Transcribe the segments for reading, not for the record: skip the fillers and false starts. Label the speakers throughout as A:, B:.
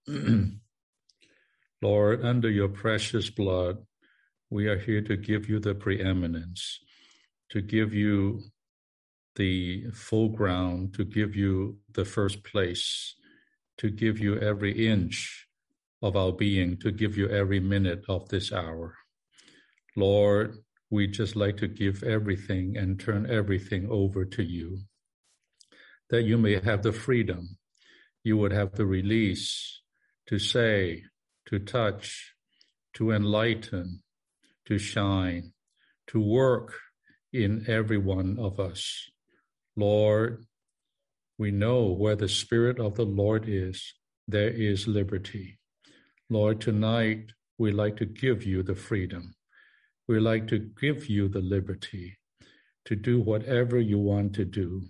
A: Lord, under your precious blood, we are here to give you the preeminence, to give you the full ground, to give you the first place, to give you every inch of our being, to give you every minute of this hour. Lord, we just like to give everything and turn everything over to you, that you may have the freedom, you would have the release to say, to touch, to enlighten, to shine, to work in every one of us. Lord, we know where the Spirit of the Lord is, there is liberty. Lord, tonight we like to give you the freedom. We like to give you the liberty to do whatever you want to do.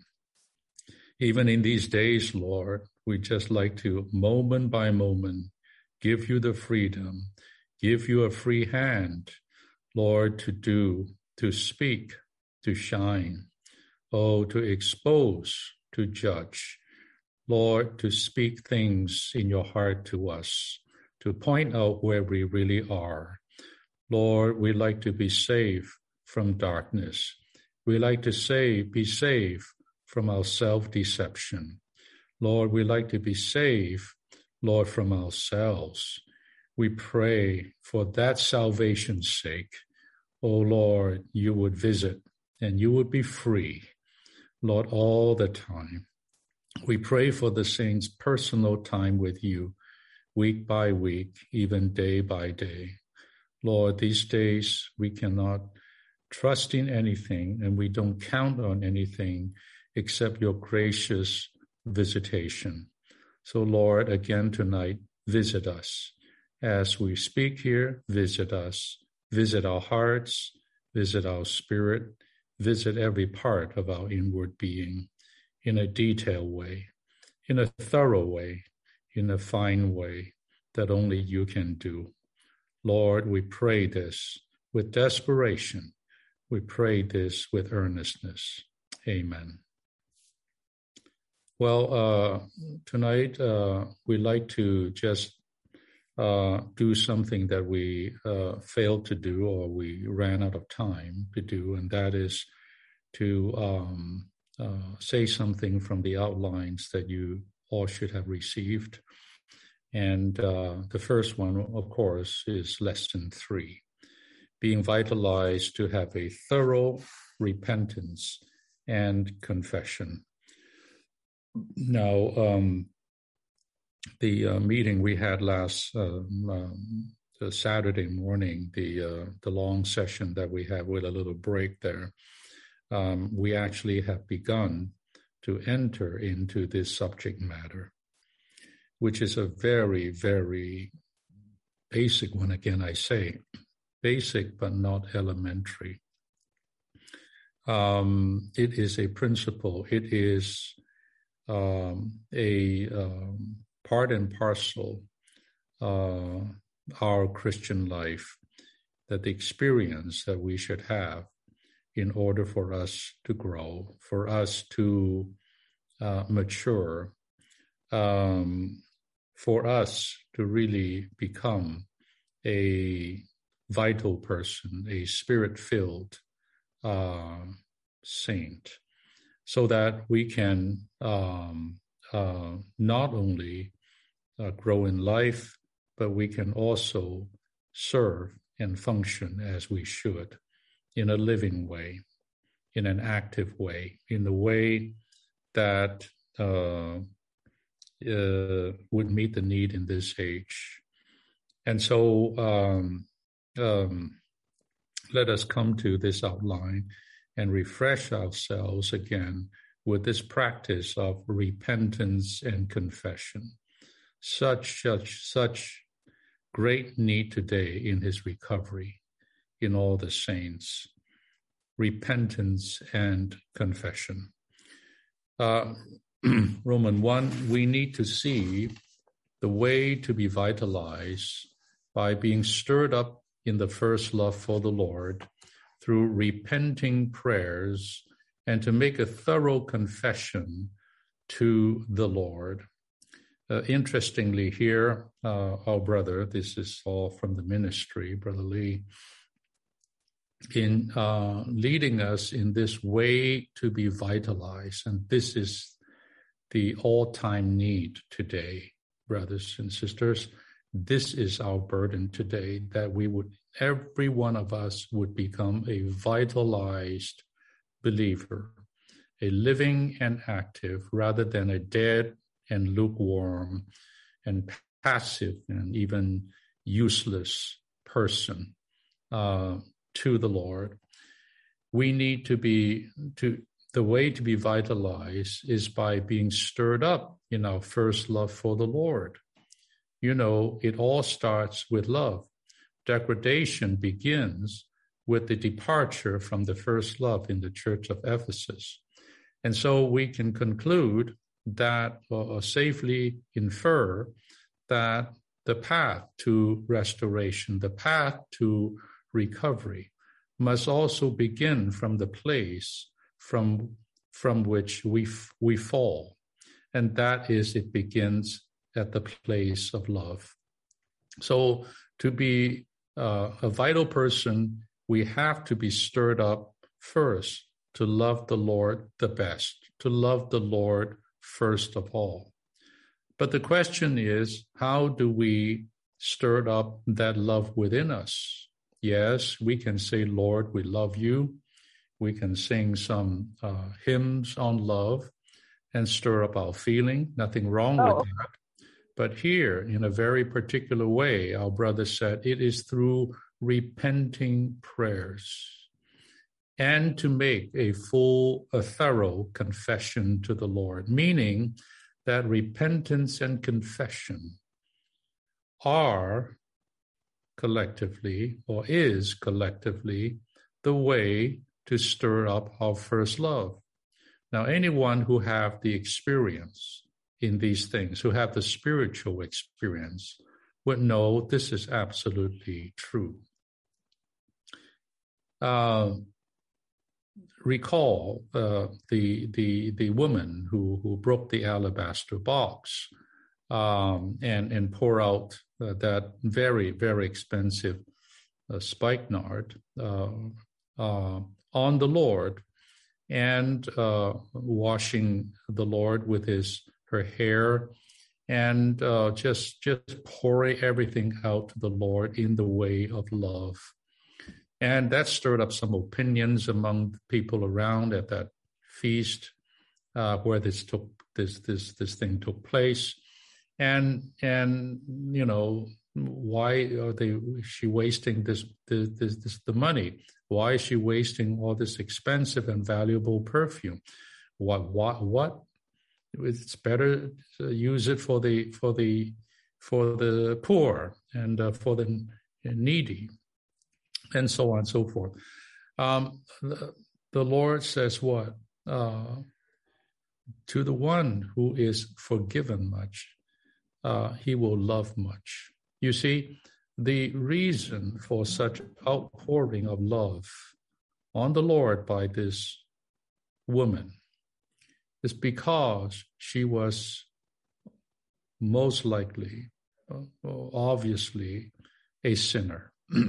A: Even in these days, Lord, we just like to, moment by moment, give you the freedom, give you a free hand, Lord, to do, to speak, to shine, to expose, to judge. Lord, to speak things in your heart to us, to point out where we really are. Lord, we like to be safe from darkness. We like to be safe from our self-deception. Lord, we like to be safe, Lord, from ourselves. We pray for that salvation's sake. Oh, Lord, you would visit and you would be free, Lord, all the time. We pray for the saints' personal time with you, week by week, even day by day. Lord, these days we cannot trust in anything and we don't count on anything except your gracious visitation. So, Lord, again tonight, visit us. As we speak here, visit us. Visit our hearts, visit our spirit, visit every part of our inward being in a detailed way, in a thorough way, in a fine way that only you can do. Lord, we pray this with desperation. We pray this with earnestness. Amen. Well, tonight we like to just do something that we failed to do or we ran out of time to do, and that is to say something from the outlines that you all should have received. And the first one, of course, is Lesson 3, being vitalized to have a thorough repentance and confession. Now, the meeting we had last Saturday morning, the long session that we had with a little break there, we actually have begun to enter into this subject matter, which is a very, very basic one. Again, I say basic but not elementary. It is a principle. It is a part and parcel our Christian life, that the experience that we should have in order for us to grow, for us to mature, for us to really become a vital person, a spirit-filled saint, so that we can not only grow in life, but we can also serve and function as we should, in a living way, in an active way, in the way that would meet the need in this age. And so let us come to this outline and refresh ourselves again with this practice of repentance and confession. Such great need today in his recovery, in all the saints. Repentance and confession. Roman 1, we need to see the way to be vitalized by being stirred up in the first love for the Lord through repenting prayers and to make a thorough confession to the Lord. Interestingly here, our brother, this is all from the ministry, Brother Lee, in leading us in this way to be vitalized. And this is the all-time need today, brothers and sisters. This is our burden today, that every one of us would become a vitalized believer, a living and active, rather than a dead and lukewarm and passive and even useless person to the Lord. We need the way to be vitalized is by being stirred up in our first love for the Lord. It all starts with love. Degradation begins with the departure from the first love in the church of Ephesus. And so we can conclude that, or safely infer that the path to restoration, the path to recovery, must also begin from the place from which we fall. And that is, it begins at the place of love. So to be a vital person, we have to be stirred up first to love the Lord the best, to love the Lord first of all. But the question is, how do we stir up that love within us? Yes, we can say, Lord, we love you. We can sing some hymns on love and stir up our feeling. Nothing wrong with that. But here, in a very particular way, our brother said, it is through repenting prayers and to make a thorough confession to the Lord, meaning that repentance and confession are collectively, or is collectively, the way to stir up our first love. Now, anyone who have the experience in these things, who have the spiritual experience, would know this is absolutely true. Recall the woman who broke the alabaster box and pour out that very, very expensive spikenard on the Lord, and washing the Lord with her hair, and just pouring everything out to the Lord in the way of love. And that stirred up some opinions among people around at that feast where this thing took place. And why are she wasting the money? Why is she wasting all this expensive and valuable perfume? What? It's better to use it for the poor and for the needy, and so on and so forth. The Lord says what? To the one who is forgiven much, he will love much. You see, the reason for such outpouring of love on the Lord by this woman is because she was most likely, obviously, a sinner,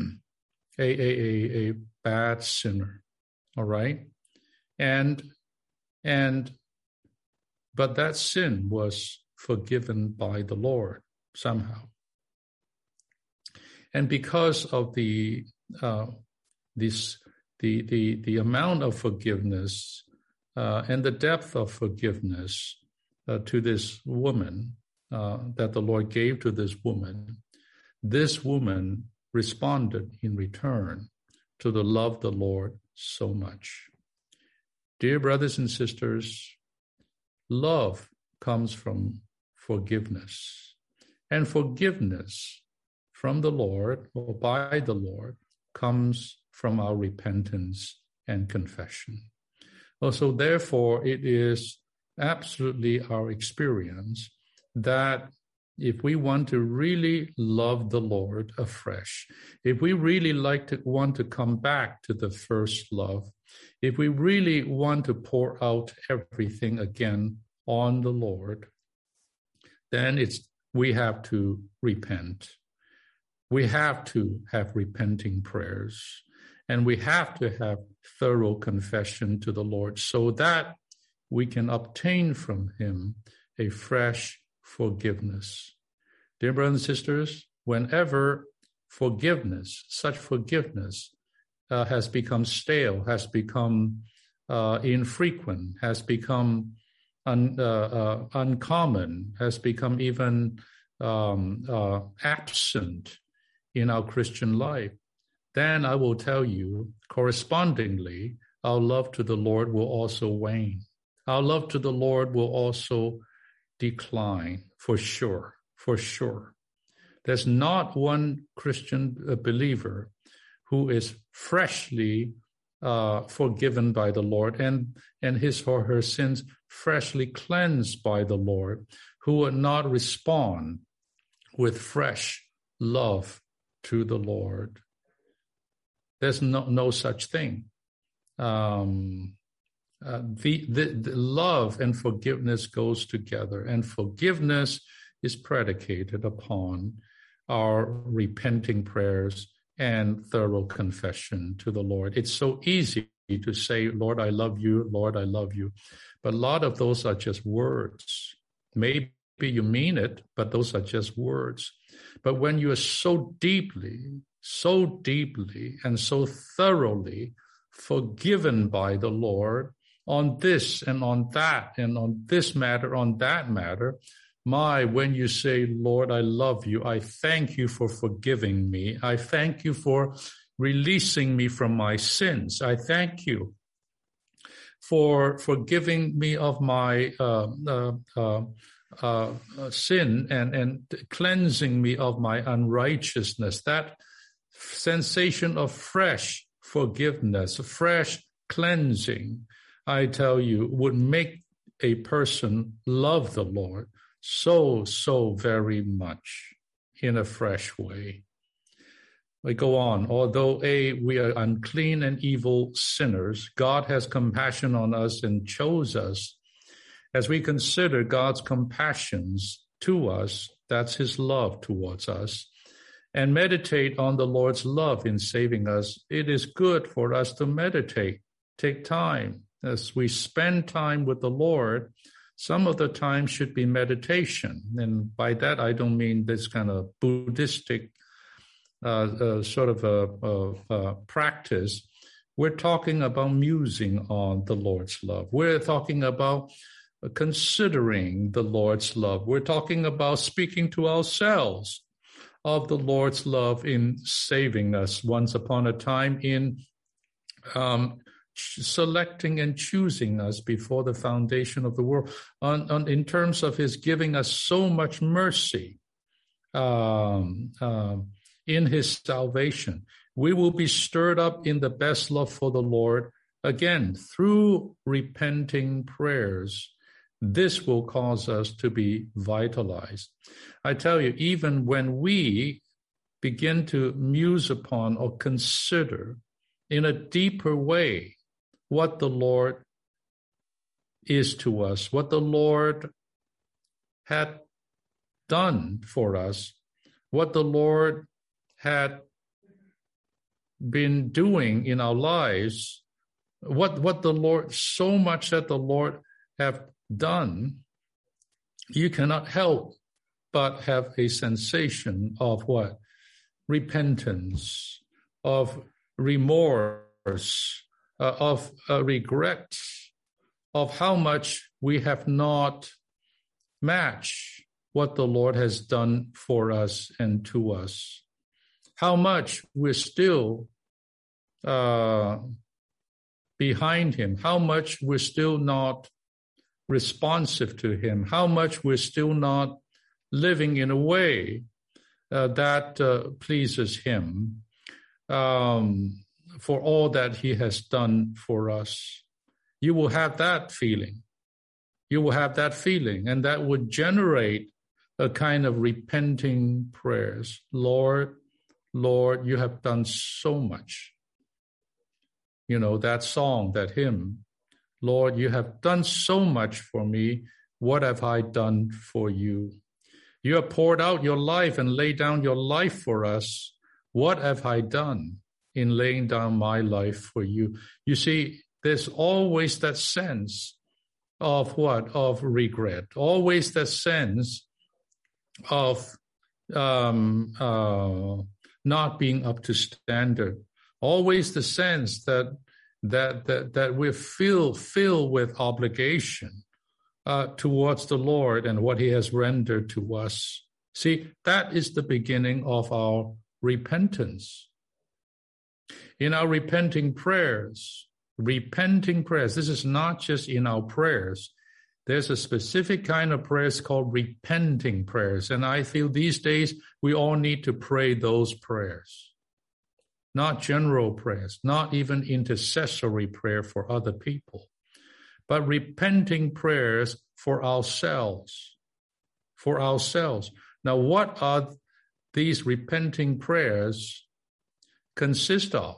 A: a bad sinner. All right, but that sin was forgiven by the Lord somehow, and because of the amount of forgiveness and the depth of forgiveness to this woman that the Lord gave to this woman responded in return to the love of the Lord so much. Dear brothers and sisters, love comes from forgiveness, and forgiveness from the Lord or by the Lord comes from our repentance and confession. Also, therefore, it is absolutely our experience that if we want to really love the Lord afresh, if we really want to come back to the first love, if we really want to pour out everything again on the Lord, then we have to repent. We have to have repenting prayers, and we have to have thorough confession to the Lord so that we can obtain from him a fresh forgiveness. Dear brothers and sisters, whenever such forgiveness has become stale, has become infrequent, has become uncommon, has become even absent in our Christian life, then I will tell you, correspondingly, our love to the Lord will also wane. Our love to the Lord will also decline, for sure, for sure. There's not one Christian believer who is freshly forgiven by the Lord and his or her sins freshly cleansed by the Lord, who would not respond with fresh love to the Lord. There's no such thing. The love and forgiveness goes together, and forgiveness is predicated upon our repenting prayers and thorough confession to the Lord. It's so easy to say, Lord, I love you, Lord, I love you. But a lot of those are just words. Maybe you mean it, but those are just words. But when you are so deeply and so thoroughly forgiven by the Lord on this and on that and on this matter, on that matter, when you say, Lord, I love you, I thank you for forgiving me. I thank you for releasing me from my sins. I thank you for forgiving me of my sin and cleansing me of my unrighteousness. That sensation of fresh forgiveness, fresh cleansing, I tell you, would make a person love the Lord so very much in a fresh way. We go on. Although we are unclean and evil sinners, God has compassion on us and chose us. As we consider God's compassions to us, that's his love towards us, and meditate on the Lord's love in saving us, it is good for us to meditate, take time. As we spend time with the Lord, some of the time should be meditation. And by that, I don't mean this kind of Buddhistic sort of practice. We're talking about musing on the Lord's love. We're talking about considering the Lord's love. We're talking about speaking to ourselves of the Lord's love in saving us once upon a time, in selecting and choosing us before the foundation of the world, in terms of his giving us so much mercy in his salvation. We will be stirred up in the best love for the Lord, again, through repenting prayers. This will cause us to be vitalized. I tell you, even when we begin to muse upon or consider in a deeper way what the Lord is to us, what the Lord had done for us, what the Lord had been doing in our lives, what the Lord, so much that the Lord have done, you cannot help but have a sensation of what? Repentance, of remorse, of regret, of how much we have not matched what the Lord has done for us and to us. How much we're still behind him, how much we're still not responsive to him, how much we're still not living in a way that pleases him for all that he has done for us. You will have that feeling. You will have that feeling, and that would generate a kind of repenting prayers. Lord, Lord, you have done so much. You know, that song, that hymn, Lord, you have done so much for me. What have I done for you? You have poured out your life and laid down your life for us. What have I done in laying down my life for you? You see, there's always that sense of what? Of regret. Always that sense of not being up to standard. Always the sense that we're filled with obligation towards the Lord and what he has rendered to us. See, that is the beginning of our repentance. In our repenting prayers, this is not just in our prayers. There's a specific kind of prayers called repenting prayers. And I feel these days we all need to pray those prayers. Not general prayers, not even intercessory prayer for other people, but repenting prayers for ourselves. For ourselves. Now, what are these repenting prayers consist of?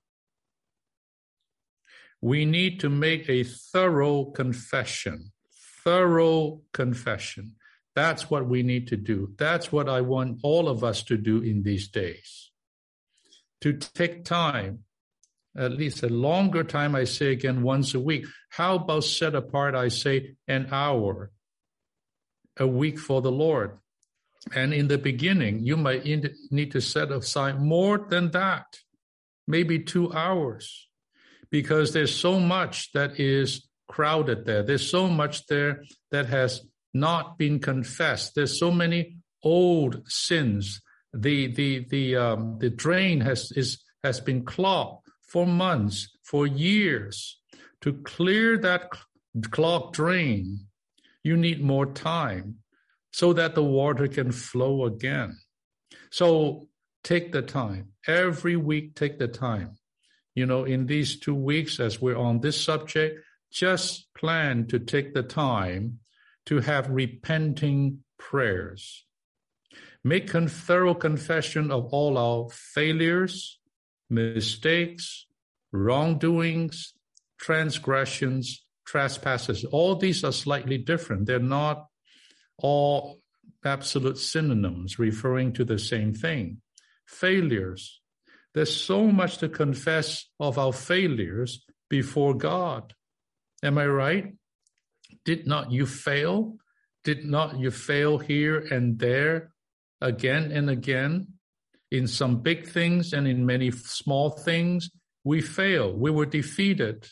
A: We need to make a thorough confession. Thorough confession. That's what we need to do. That's what I want all of us to do in these days. To take time, at least a longer time, I say again, once a week. How about set apart, I say, an hour a week for the Lord? And in the beginning, you might need to set aside more than that, maybe 2 hours, because there's so much that is crowded there. There's so much there that has not been confessed. There's so many old sins. The drain has been clogged for months, for years. To clear that clogged drain, you need more time so that the water can flow again. So take the time. Every week, take the time. You know, in these 2 weeks, as we're on this subject, just plan to take the time to have repenting prayers. Make thorough confession of all our failures, mistakes, wrongdoings, transgressions, trespasses. All these are slightly different. They're not all absolute synonyms referring to the same thing. Failures. There's so much to confess of our failures before God. Am I right? Did not you fail? Did not you fail here and there, again and again? In some big things and in many small things, we fail. We were defeated.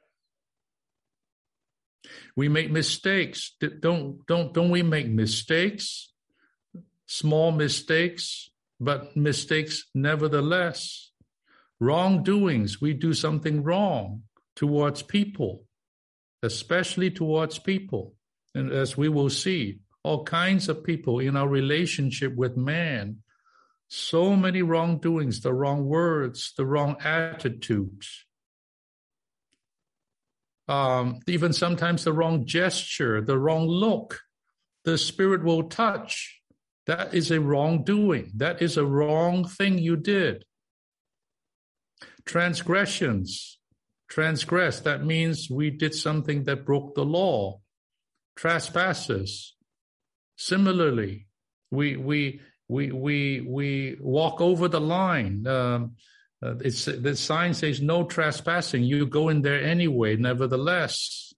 A: We make mistakes. Don't we make mistakes? Small mistakes, but mistakes nevertheless. Wrongdoings. We do something wrong towards people, especially towards people. And as we will see, all kinds of people in our relationship with man, so many wrongdoings, the wrong words, the wrong attitudes, even sometimes the wrong gesture, the wrong look, the Spirit will touch. That is a wrongdoing. That is a wrong thing you did. Transgressions. Transgress, that means we did something that broke the law. Trespasses. Similarly, we walk over the line. The sign says no trespassing. You go in there anyway. Nevertheless,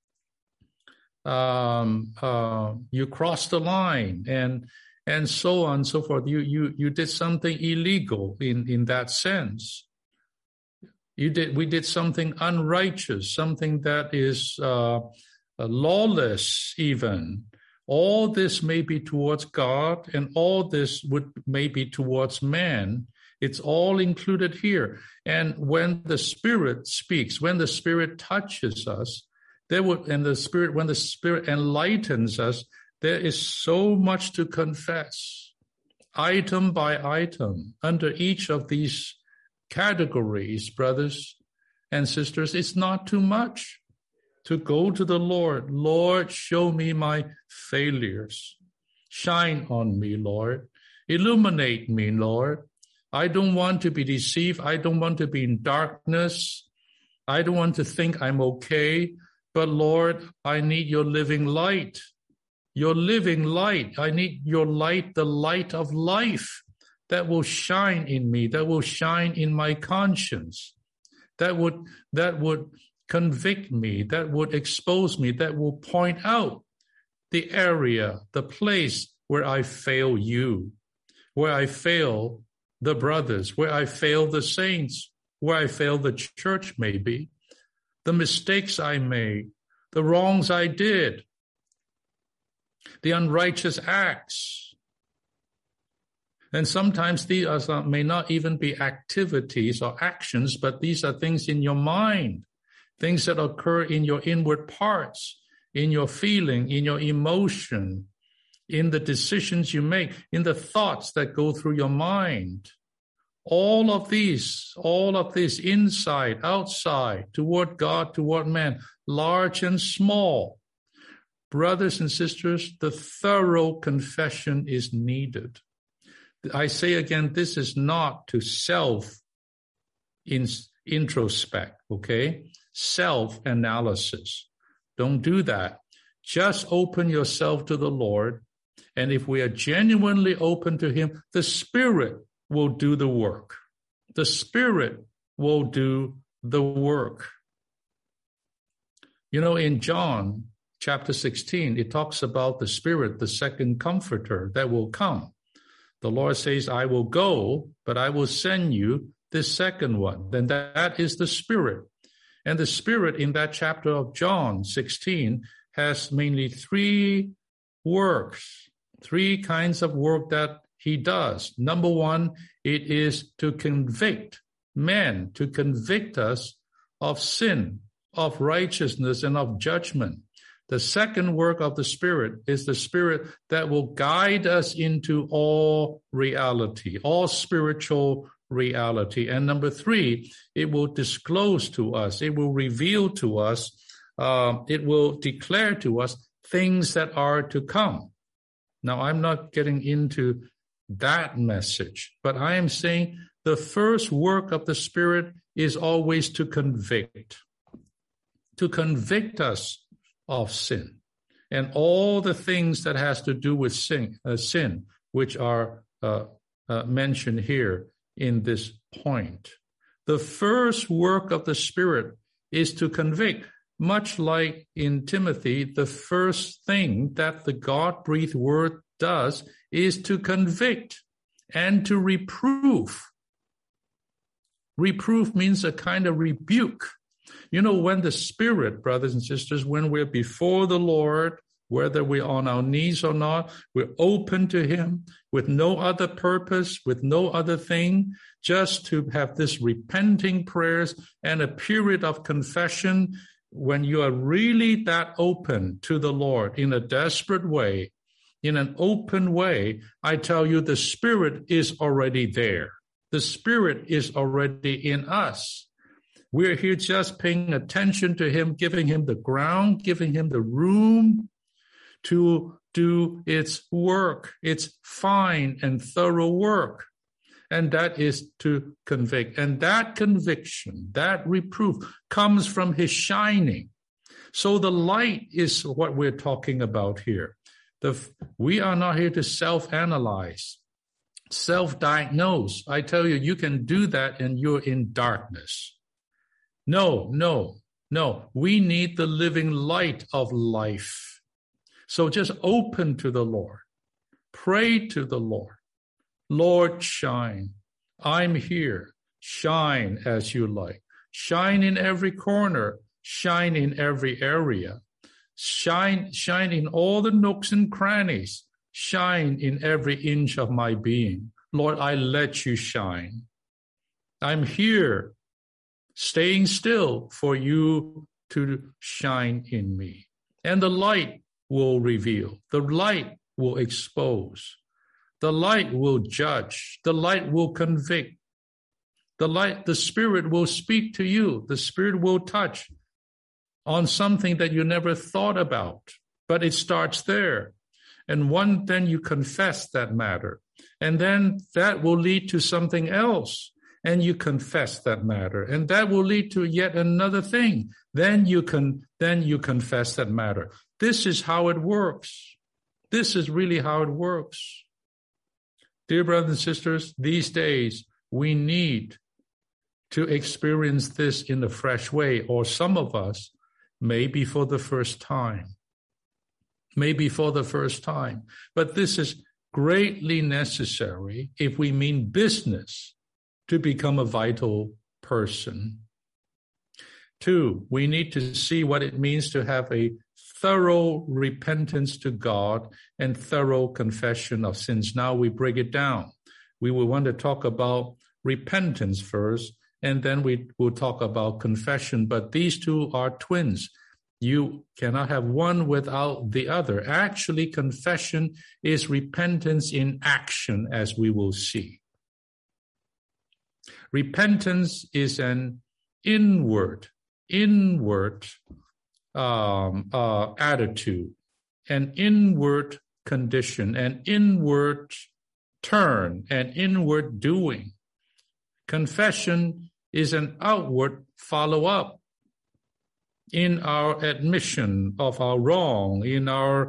A: you cross the line and so on and so forth. You did something illegal in that sense. We did something unrighteous, something that is lawless even. All this may be towards God, and all this may be towards man. It's all included here. And when the Spirit speaks, when the Spirit touches us, when the Spirit enlightens us, there is so much to confess, item by item, under each of these categories, brothers and sisters. It's not too much to go to the Lord. Lord, show me my failures. Shine on me, Lord. Illuminate me, Lord. I don't want to be deceived. I don't want to be in darkness. I don't want to think I'm okay. But Lord, I need your living light. your living light. I need your light, the light of life that will shine in me, that will shine in my conscience, that would convict me, that would expose me, that will point out the area, the place where I fail you, where I fail the brothers, where I fail the saints, where I fail the church maybe, the mistakes I made, the wrongs I did, the unrighteous acts. And sometimes these may not even be activities or actions, but these are things in your mind, things that occur in your inward parts, in your feeling, in your emotion, in the decisions you make, in the thoughts that go through your mind. All of this inside, outside, toward God, toward man, large and small. Brothers and sisters, the thorough confession is needed. I say again, this is not to introspect, okay? Self-analysis. Don't do that. Just open yourself to the Lord. And if we are genuinely open to Him, the Spirit will do the work. The Spirit will do the work. You know, in John chapter 16, it talks about the Spirit, the second comforter that will come. The Lord says, I will go, but I will send you this second one. Then that is the Spirit. And the Spirit in that chapter of John 16 has mainly three works, three kinds of work that He does. Number one, it is to convict men, to convict us of sin, of righteousness, and of judgment. The second work of the Spirit is the Spirit that will guide us into all reality, all spiritual reality. And number three, it will disclose to us, it will reveal to us, it will declare to us things that are to come. Now, I'm not getting into that message, but I am saying the first work of the Spirit is always to convict us of sin and all the things that has to do with sin, which are mentioned here in this point. The first work of the Spirit is to convict, much like in Timothy, the first thing that the God-breathed word does is to convict and to reprove. Reproof means a kind of rebuke. You know, when the Spirit, brothers and sisters, when we're before the Lord, whether we're on our knees or not, we're open to Him with no other purpose, with no other thing, just to have this repenting prayers and a period of confession. When you are really that open to the Lord in a desperate way, in an open way, I tell you, the Spirit is already there. The Spirit is already in us. We're here just paying attention to Him, giving Him the ground, giving Him the room to do its work, its fine and thorough work. And that is to convict. And that conviction, that reproof comes from His shining. So the light is what we're talking about here. We are not here to self-analyze, self-diagnose. I tell you, you can do that and you're in darkness. No. We need the living light of life. So just open to the Lord. Pray to the Lord. Lord, shine. I'm here. Shine as you like. Shine in every corner. Shine in every area. Shine in all the nooks and crannies. Shine in every inch of my being. Lord, I let you shine. I'm here, staying still for you to shine in me. And the light will reveal. The light will expose. The light will judge. The light will convict. The Spirit will speak to you. The Spirit will touch on something that you never thought about. But it starts there. And then you confess that matter. And then that will lead to something else. And you confess that matter. And that will lead to yet another thing. Then you confess that matter. This is how it works. This is really how it works. Dear brothers and sisters, these days we need to experience this in a fresh way, or some of us, maybe for the first time. Maybe for the first time. But this is greatly necessary if we mean business to become a vital person. 2, we need to see what it means to have a thorough repentance to God and thorough confession of sins. Now we break it down. We will want to talk about repentance first, and then we will talk about confession. But these two are twins. You cannot have one without the other. Actually, confession is repentance in action, as we will see. Repentance is an inward attitude, an inward condition, an inward turn, an inward doing. Confession is an outward follow-up in our admission of our wrong, in our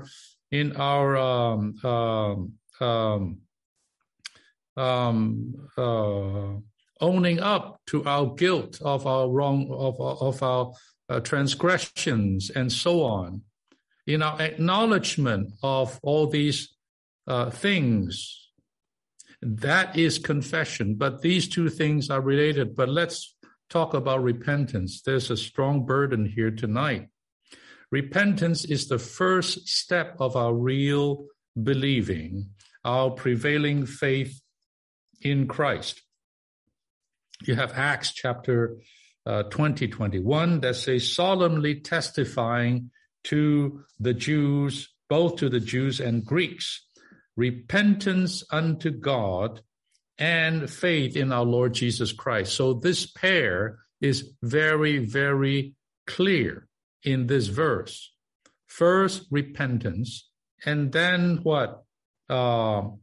A: owning up to our guilt of our wrong, of our transgressions, and so on. In our acknowledgement of all these things, that is confession. But these two things are related. But let's talk about repentance. There's a strong burden here tonight. Repentance is the first step of our real believing, our prevailing faith in Christ. You have Acts chapter 20:21 that says, solemnly testifying to the Jews, both to the Jews and Greeks, repentance unto God and faith in our Lord Jesus Christ. So this pair is very, very clear in this verse. First, repentance, and then what? And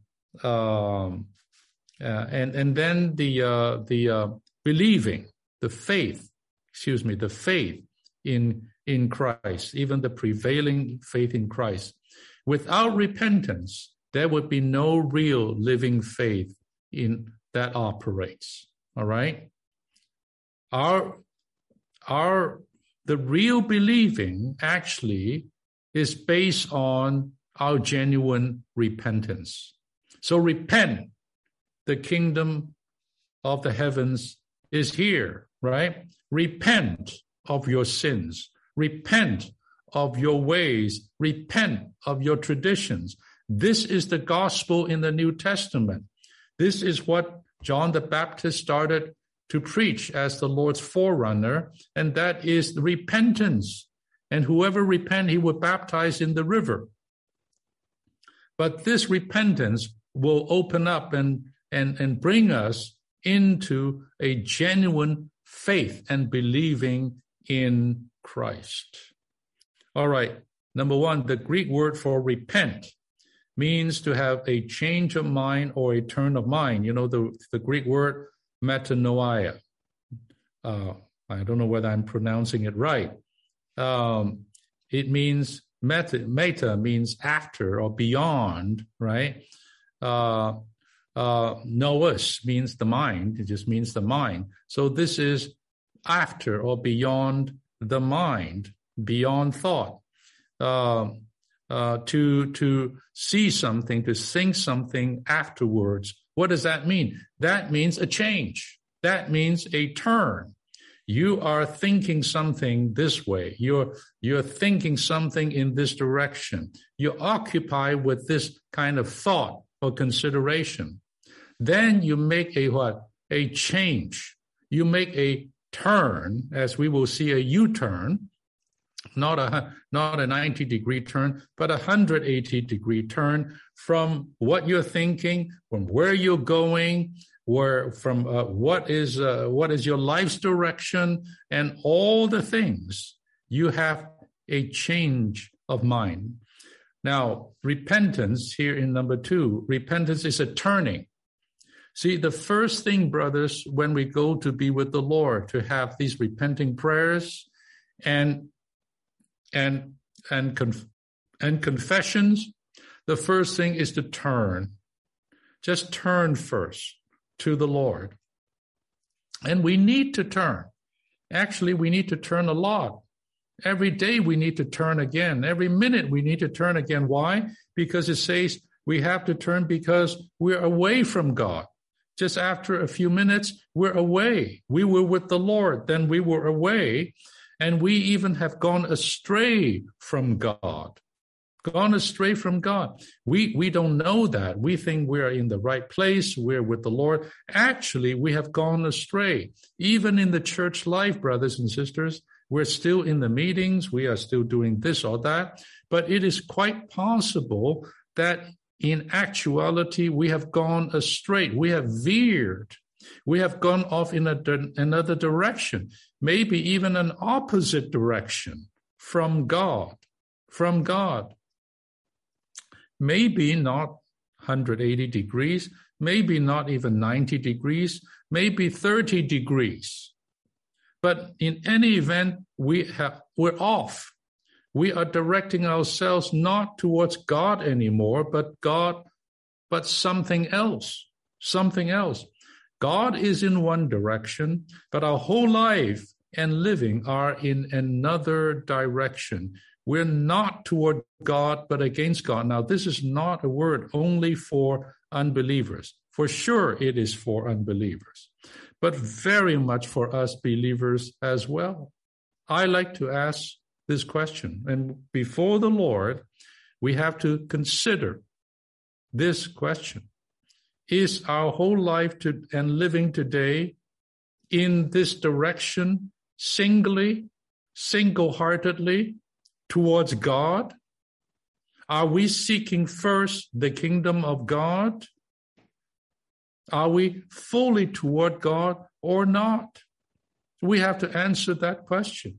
A: then the believing, the faith in Christ, even the prevailing faith in Christ. Without repentance, there would be no real living faith in that operates. All right? The real believing actually is based on our genuine repentance. So repent. The kingdom of the heavens is here, right? Repent of your sins. Repent of your ways. Repent of your traditions. This is the gospel in the New Testament. This is what John the Baptist started to preach as the Lord's forerunner, and that is repentance. And whoever repent, he will baptize in the river. But this repentance will open up and bring us into a genuine faith and believing in Christ. All right. Number one, the Greek word for repent means to have a change of mind or a turn of mind. You know, the Greek word metanoia. I don't know whether I'm pronouncing it right. It means meta means after or beyond, right? Nous means the mind. It just means the mind. So this is after or beyond the mind, beyond thought. To see something, to think something afterwards. What does that mean? That means a change. That means a turn. You are thinking something this way. You're thinking something in this direction. You're occupied with this kind of thought or consideration. Then you make a change. You make a turn, as we will see, a U-turn. Not a 90-degree turn, but a 180-degree turn from what you're thinking, from where you're going, what is your life's direction, and all the things. You have a change of mind. Now, repentance here in number 2, repentance is a turning. See, the first thing, brothers, when we go to be with the Lord, to have these repenting prayers and confessions, The first thing is to turn. Just turn first to the Lord. And we need to turn. Actually, we need to turn a lot. Every day we need to turn again. Every minute we need to turn again. Why? Because it says we have to turn because we're away from God. Just after a few minutes, we're away. We were with the Lord, then we were away, and we even have gone astray from God. Gone astray from God. We don't know that. We think we're in the right place. We're with the Lord. Actually, we have gone astray. Even in the church life, brothers and sisters, we're still in the meetings. We are still doing this or that. But it is quite possible that in actuality, we have gone astray. We have veered. We have gone off in another direction, maybe even an opposite direction from God. From God. Maybe not 180 degrees, maybe not even 90 degrees, maybe 30 degrees. But in any event, we're off. We are directing ourselves not towards God anymore, but something else, something else. God is in one direction, but our whole life and living are in another direction. We're not toward God, but against God. Now, this is not a word only for unbelievers. For sure, it is for unbelievers, but very much for us believers as well. I like to ask this question, and before the Lord, we have to consider this question. Is our whole life and living today in this direction single-heartedly, towards God? Are we seeking first the kingdom of God? Are we fully toward God or not? We have to answer that question.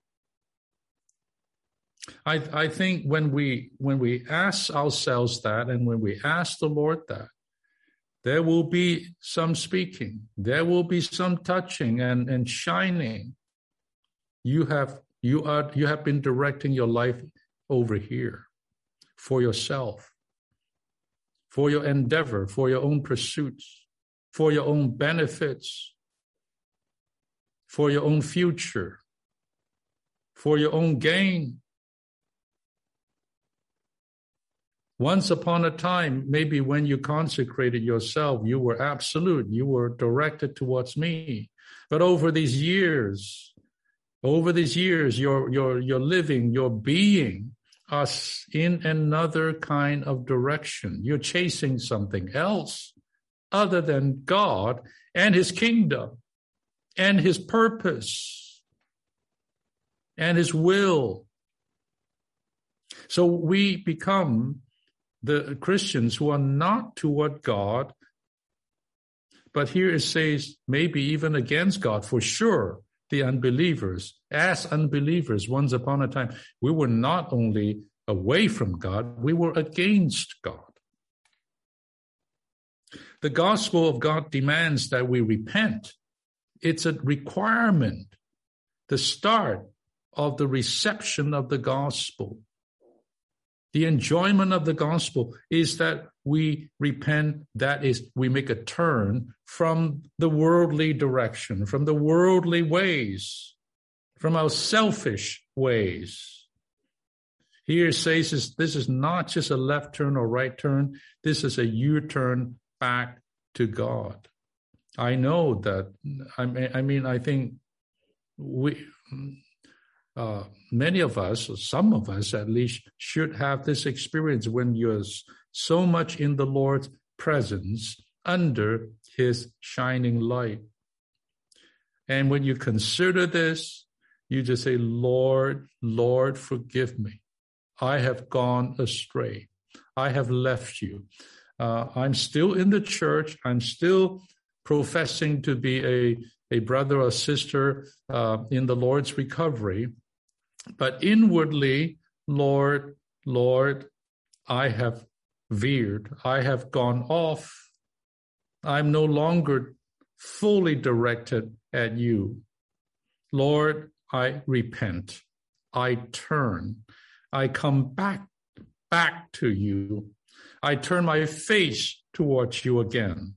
A: I think when we ask ourselves that, and when we ask the Lord that, there will be some speaking, there will be some touching and shining. You have been directing your life over here for yourself, for your endeavor, for your own pursuits, for your own benefits, for your own future, for your own gain. Once upon a time, maybe when you consecrated yourself, you were absolute, you were directed towards me. But over these years, your living, your being are in another kind of direction. You're chasing something else other than God and His kingdom and His purpose and His will. So we become the Christians who are not toward God, but here it says maybe even against God, for sure. The unbelievers, as unbelievers, once upon a time, we were not only away from God, we were against God. The gospel of God demands that we repent. It's a requirement, the start of the reception of the gospel. The enjoyment of the gospel is that we repent, that is, we make a turn from the worldly direction, from the worldly ways, from our selfish ways. Here it says this is not just a left turn or right turn, this is a U-turn back to God. I know that, I think many of us, or some of us at least, should have this experience when you're so much in the Lord's presence under His shining light. And when you consider this, you just say, Lord, Lord, forgive me. I have gone astray. I have left you. I'm still in the church. I'm still professing to be a brother or sister in the Lord's recovery. But inwardly, Lord, Lord, I have veered. I have gone off. I'm no longer fully directed at you. Lord, I repent. I turn. I come back back to you. I turn my face towards you again.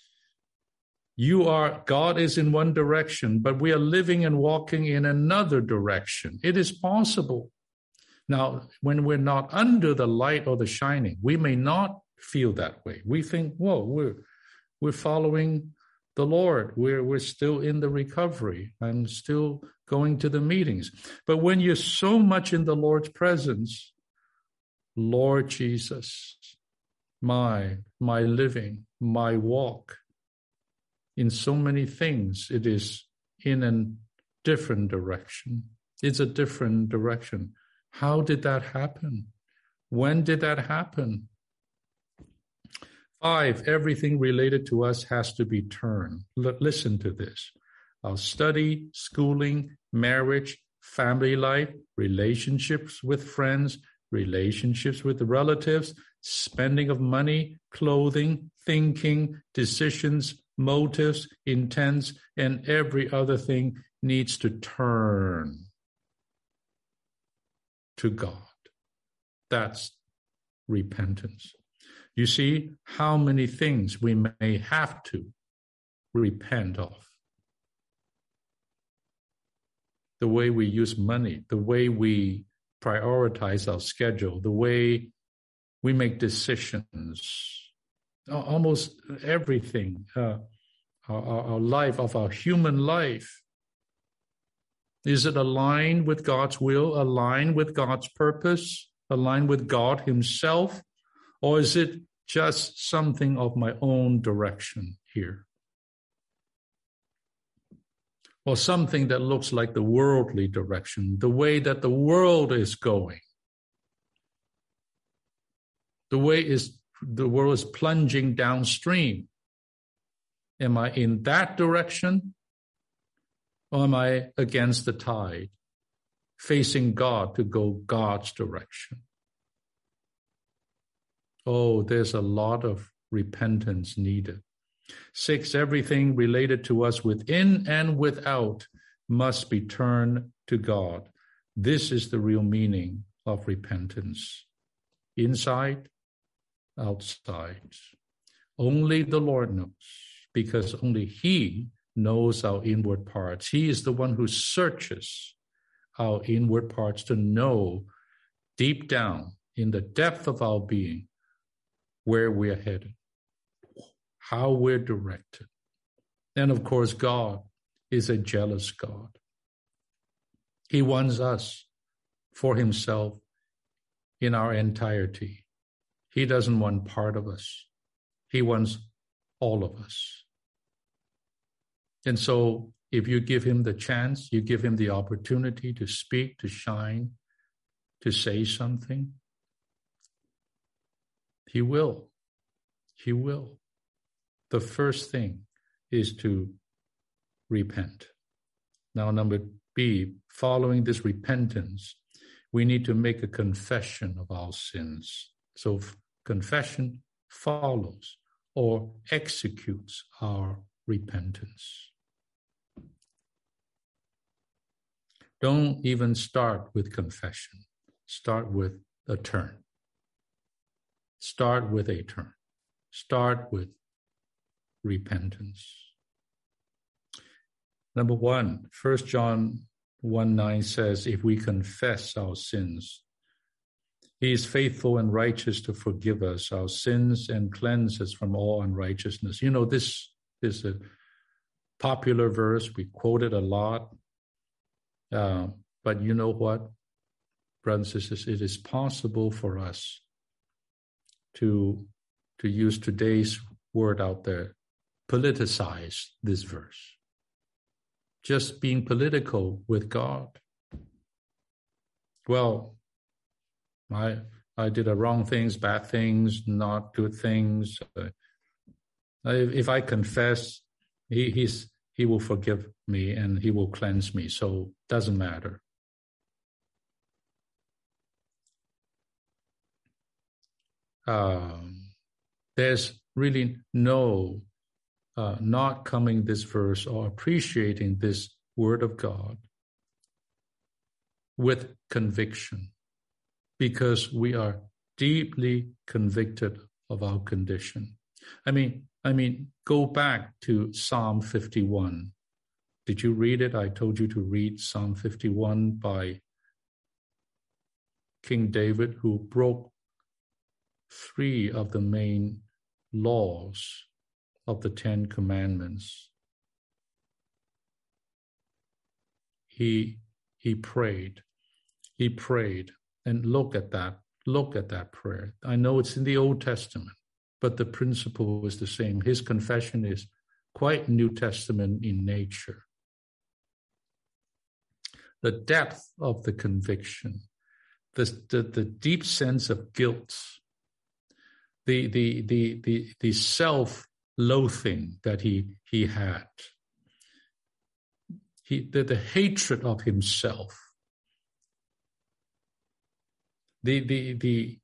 A: God is in one direction, but we are living and walking in another direction. It is possible. Now, when we're not under the light or the shining, we may not feel that way. We think, whoa, we're following the Lord. We're still in the recovery. I'm still going to the meetings. But when you're so much in the Lord's presence, Lord Jesus, my living, my walk, in so many things, it is in a different direction. It's a different direction. How did that happen? When did that happen? 5, everything related to us has to be turned. Listen to this. Our study, schooling, marriage, family life, relationships with friends, relationships with relatives, spending of money, clothing, thinking, decisions, motives, intents, and every other thing needs to turn to God. That's repentance. You see how many things we may have to repent of. The way we use money, the way we prioritize our schedule, the way we make decisions, almost everything, our life, of our human life. Is it aligned with God's will, aligned with God's purpose, aligned with God himself? Or is it just something of my own direction here? Or something that looks like the worldly direction, the way that the world is going. The world is plunging downstream. Am I in that direction? Or am I against the tide, facing God to go God's direction? Oh, there's a lot of repentance needed. 6, everything related to us within and without must be turned to God. This is the real meaning of repentance. Inside, outside. Only the Lord knows, because only He knows our inward parts. He is the one who searches our inward parts to know deep down in the depth of our being where we're headed, how we're directed. And of course, God is a jealous God. He wants us for himself in our entirety. He doesn't want part of us. He wants all of us. And so if you give him the chance, you give him the opportunity to speak, to shine, to say something, he will. He will. The first thing is to repent. Now, number B, following this repentance, we need to make a confession of our sins. So confession follows or executes our repentance. Don't even start with confession. Start with a turn. Start with a turn. Start with repentance. Number 1, 1 John 1:9 says, if we confess our sins, he is faithful and righteous to forgive us our sins and cleanse us from all unrighteousness. You know, this is a popular verse. We quote it a lot. But you know what, brothers and sisters, it is possible for us to use today's word out there, politicize this verse. Just being political with God. Well, I did wrong things, bad things, not good things. If I confess, he will forgive me and he will cleanse me. So it doesn't matter. There's really no not coming this verse or appreciating this word of God with conviction, because we are deeply convicted of our condition. I mean, go back to Psalm 51. Did you read it? I told you to read Psalm 51 by King David, who broke 3 of the main laws of the 10 Commandments. He prayed. He prayed. And look at that prayer. I know it's in the Old Testament, but the principle is the same. His confession is quite New Testament in nature. The depth of the conviction, the deep sense of guilt, the self-loathing that he had, the hatred of himself, the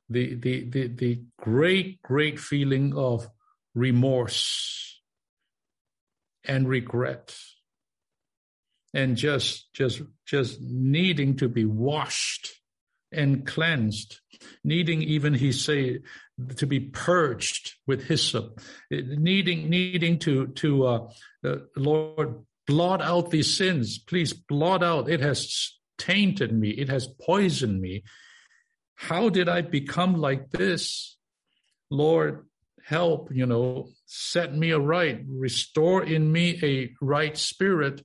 A: great feeling of remorse and regret, and just needing to be washed and cleansed, needing even, he say, to be purged with hyssop, needing to Lord, blot out these sins. Please blot out. It has tainted me. It has poisoned me. How did I become like this? Lord, help, set me aright, restore in me a right spirit.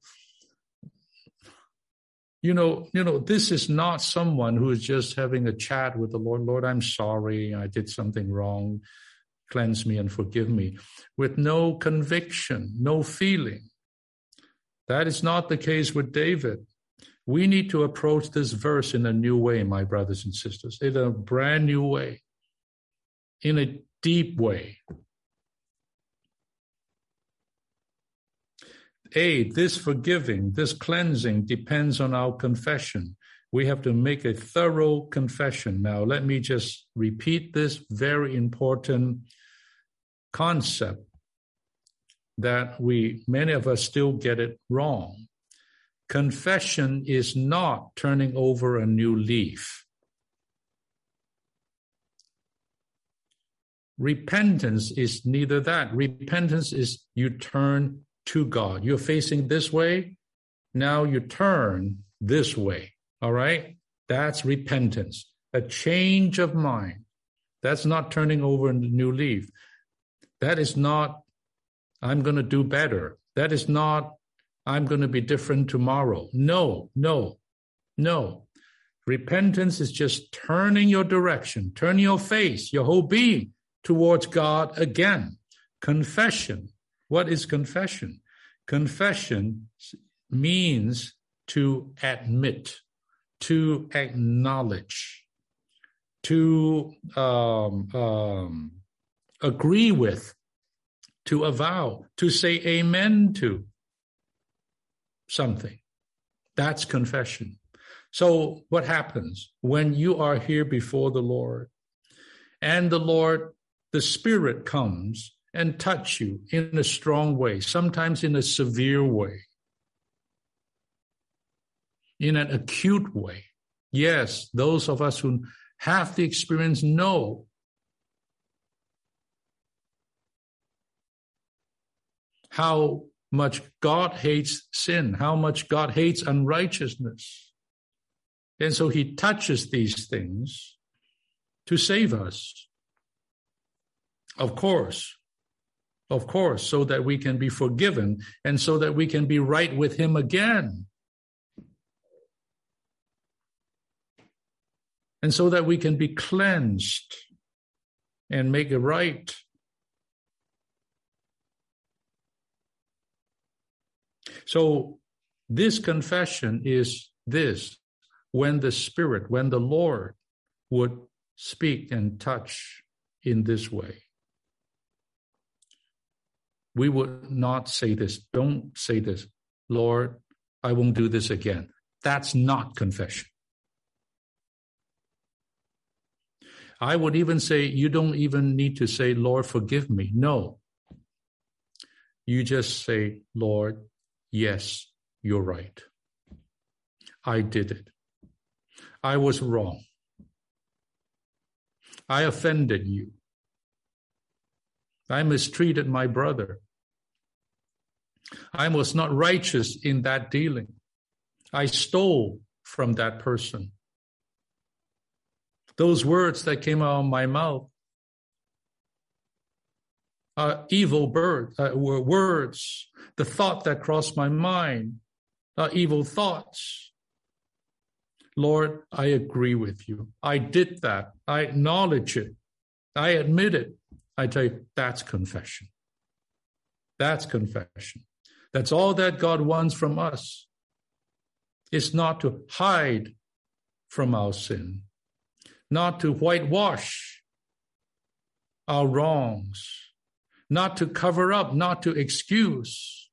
A: This is not someone who is just having a chat with the Lord. Lord, I'm sorry, I did something wrong. Cleanse me and forgive me. With no conviction, no feeling. That is not the case with David. We need to approach this verse in a new way, my brothers and sisters, in a brand new way, in a deep way. This forgiving, this cleansing depends on our confession. We have to make a thorough confession. Now, let me just repeat this very important concept that many of us still get it wrong. Confession is not turning over a new leaf. Repentance is neither that. Repentance is you turn to God. You're facing this way. Now you turn this way. All right? That's repentance. A change of mind. That's not turning over a new leaf. That is not, I'm going to do better. That is not, I'm going to be different tomorrow. No. Repentance is just turning your direction, turning your face, your whole being towards God again. Confession. What is confession? Confession means to admit, to acknowledge, to agree with, to avow, to say amen to something. That's confession. So what happens when you are here before the Lord and the Spirit comes and touch you in a strong way, sometimes in a severe way, in an acute way? Yes, those of us who have the experience know how much God hates sin, how much God hates unrighteousness. And so he touches these things to save us. Of course, so that we can be forgiven and so that we can be right with him again. And so that we can be cleansed and make it right. So this confession is this: when the Lord would speak and touch in this way, we would not say this. Don't say this, Lord, I won't do this again. That's not confession. I would even say, you don't even need to say, Lord, forgive me. No. You just say, Lord, yes, you're right. I did it. I was wrong. I offended you. I mistreated my brother. I was not righteous in that dealing. I stole from that person. Those words that came out of my mouth are evil were words. The thought that crossed my mind are evil thoughts. Lord, I agree with you. I did that. I acknowledge it. I admit it. I tell you, that's confession. That's confession. That's all that God wants from us. It's not to hide from our sin, not to whitewash our wrongs, not to cover up, not to excuse,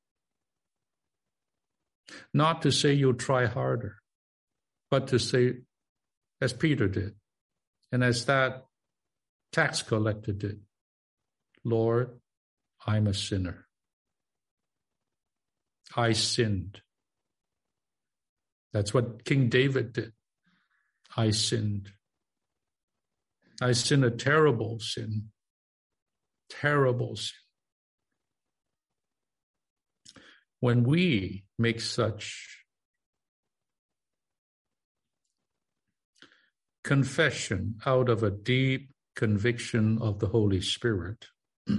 A: not to say you'll try harder, but to say, as Peter did, and as that tax collector did, Lord, I'm a sinner. I sinned. That's what King David did. I sinned. I sinned a terrible sin. Terrible sin. When we make such confession out of a deep conviction of the Holy Spirit,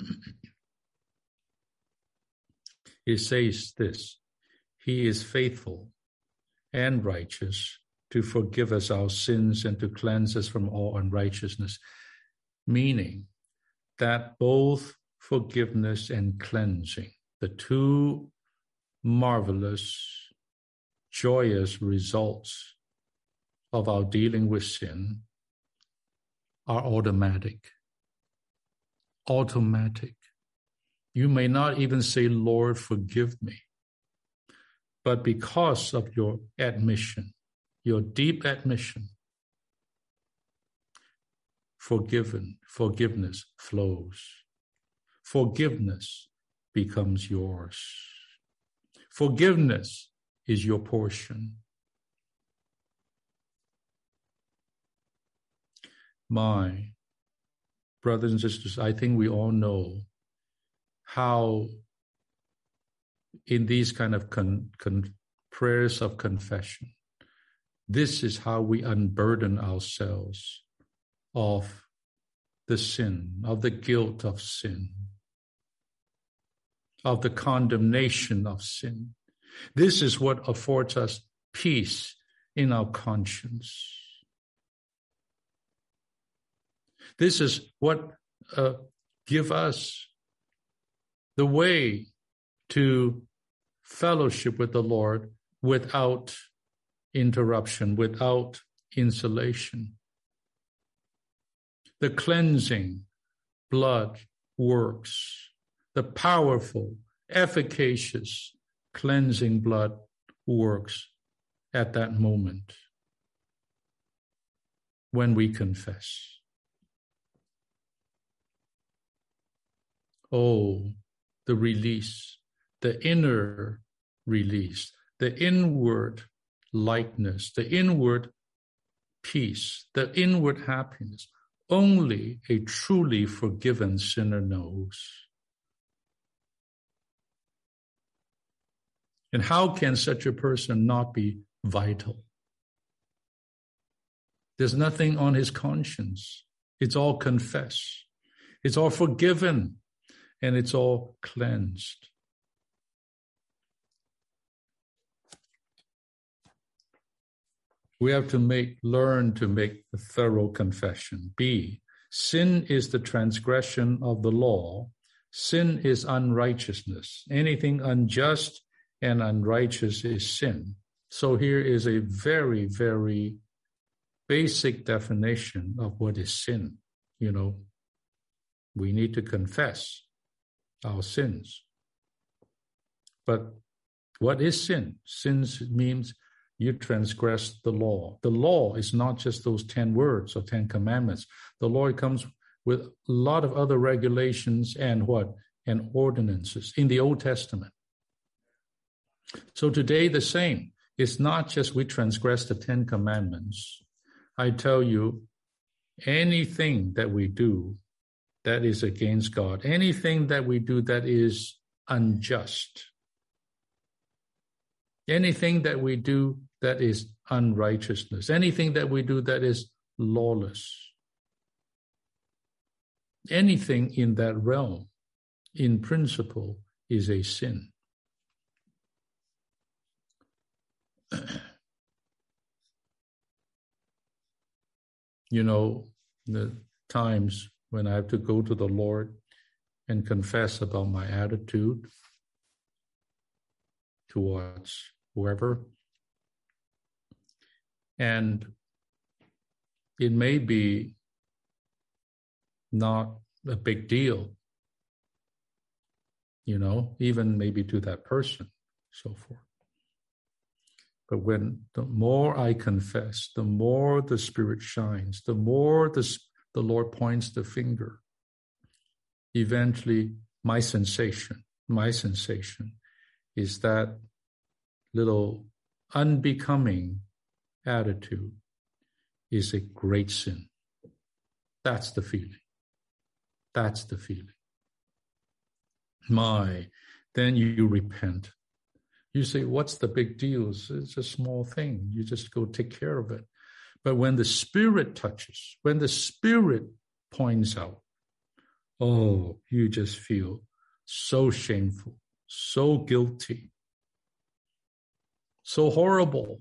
A: it says this: He is faithful and righteous to forgive us our sins and to cleanse us from all unrighteousness. Meaning that both forgiveness and cleansing, the two marvelous, joyous results of our dealing with sin, are automatic. Automatic. You may not even say, Lord, forgive me. But because of your admission, your deep admission, forgiveness flows. Forgiveness becomes yours. Forgiveness is your portion. My brothers and sisters, I think we all know how in these kind of prayers of confession, this is how we unburden ourselves of the sin, of the guilt of sin, of the condemnation of sin. This is what affords us peace in our conscience. This is what gives us the way to fellowship with the Lord without interruption, without insulation. The cleansing blood works. The powerful, efficacious cleansing blood works at that moment when we confess. Oh, the release, the inner release, the inward lightness, the inward peace, the inward happiness. Only a truly forgiven sinner knows. And how can such a person not be vital? There's nothing on his conscience. It's all confessed. It's all forgiven. And it's all cleansed. We have to learn to make a thorough confession. B, sin is the transgression of the law. Sin is unrighteousness. Anything unjust and unrighteous is sin. So here is a very, very basic definition of what is sin. You know, we need to confess our sins. But what is sin? Sin means you transgress the law. The law is not just those 10 words or 10 commandments. The law comes with a lot of other regulations and what? And ordinances in the Old Testament. So today the same. It's not just we transgress the 10 commandments. I tell you, anything that we do that is against God, anything that we do that is unjust, anything that we do that is unrighteousness, anything that we do that is lawless, anything in that realm, in principle, is a sin. You know, the times when I have to go to the Lord and confess about my attitude towards whoever. And it may be not a big deal, you know, even maybe to that person, so forth. But when the more I confess, the more the Spirit shines, the more the Lord points the finger. Eventually, my sensation is that little unbecoming attitude is a great sin. That's the feeling. That's the feeling. Then you repent. You say, what's the big deal? It's a small thing. You just go take care of it. But when the Spirit touches, when the Spirit points out, oh, you just feel so shameful, so guilty, so horrible.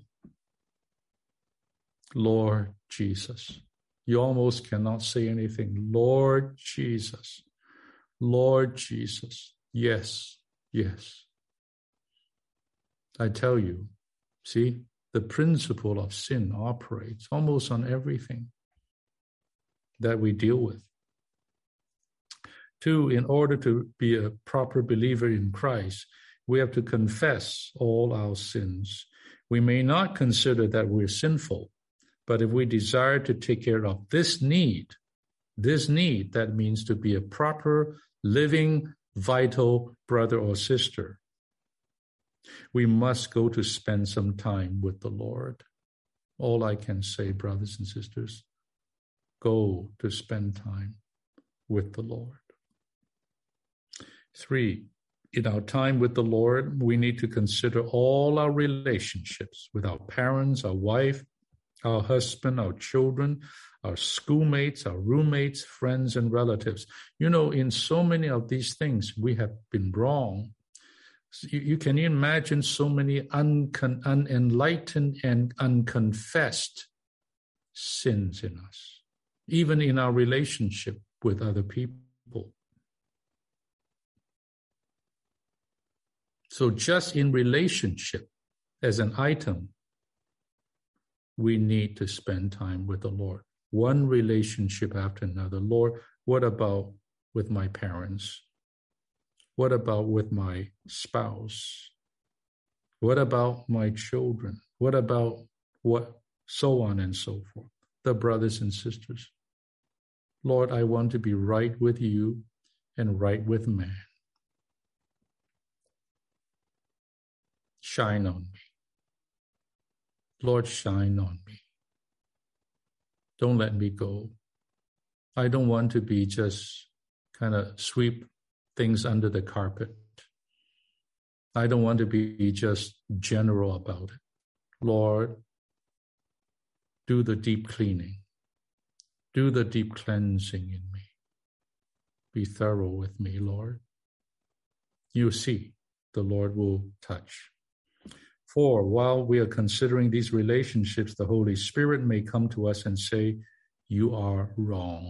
A: Lord Jesus. You almost cannot say anything. Lord Jesus. Lord Jesus. Yes, yes. I tell you, see, the principle of sin operates almost on everything that we deal with. 2, in order to be a proper believer in Christ, we have to confess all our sins. We may not consider that we're sinful, but if we desire to take care of this need, that means to be a proper, living, vital brother or sister, we must go to spend some time with the Lord. All I can say, brothers and sisters, go to spend time with the Lord. 3, in our time with the Lord, we need to consider all our relationships with our parents, our wife, our husband, our children, our schoolmates, our roommates, friends, and relatives. You know, in so many of these things, we have been wrong. You can imagine so many unenlightened and unconfessed sins in us, even in our relationship with other people. So just in relationship as an item, we need to spend time with the Lord. One relationship after another. Lord, what about with my parents? What about with my spouse? What about my children? What about so on and so forth? The brothers and sisters. Lord, I want to be right with you and right with man. Shine on me. Lord, shine on me. Don't let me go. I don't want to be just kind of sweep things under the carpet. I don't want to be just general about it. Lord, do the deep cleaning. Do the deep cleansing in me. Be thorough with me, Lord. You see, the Lord will touch. 4, while we are considering these relationships, the Holy Spirit may come to us and say, you are wrong.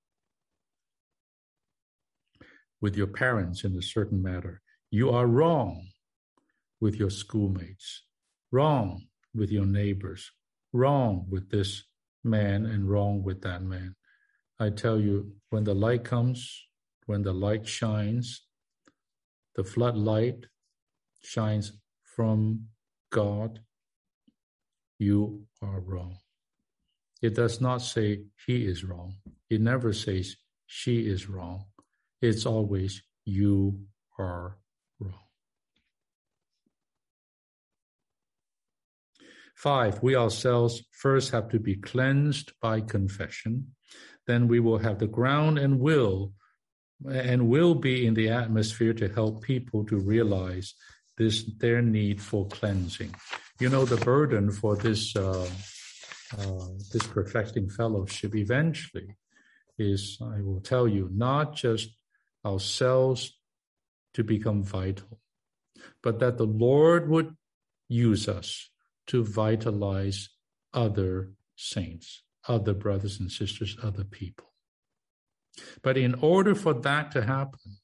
A: With your parents in a certain matter. You are wrong with your schoolmates, wrong with your neighbors, wrong with this man and wrong with that man. I tell you, when the light comes, when the light shines, the floodlight shines from God, you are wrong. It does not say he is wrong. It never says she is wrong. It's always you are wrong. 5, we ourselves first have to be cleansed by confession. Then we will have the ground and will be in the atmosphere to help people to realize their need for cleansing. You know, the burden for this perfecting fellowship eventually is, I will tell you, not just ourselves to become vital, but that the Lord would use us to vitalize other saints, other brothers and sisters, other people. But in order for that to happen,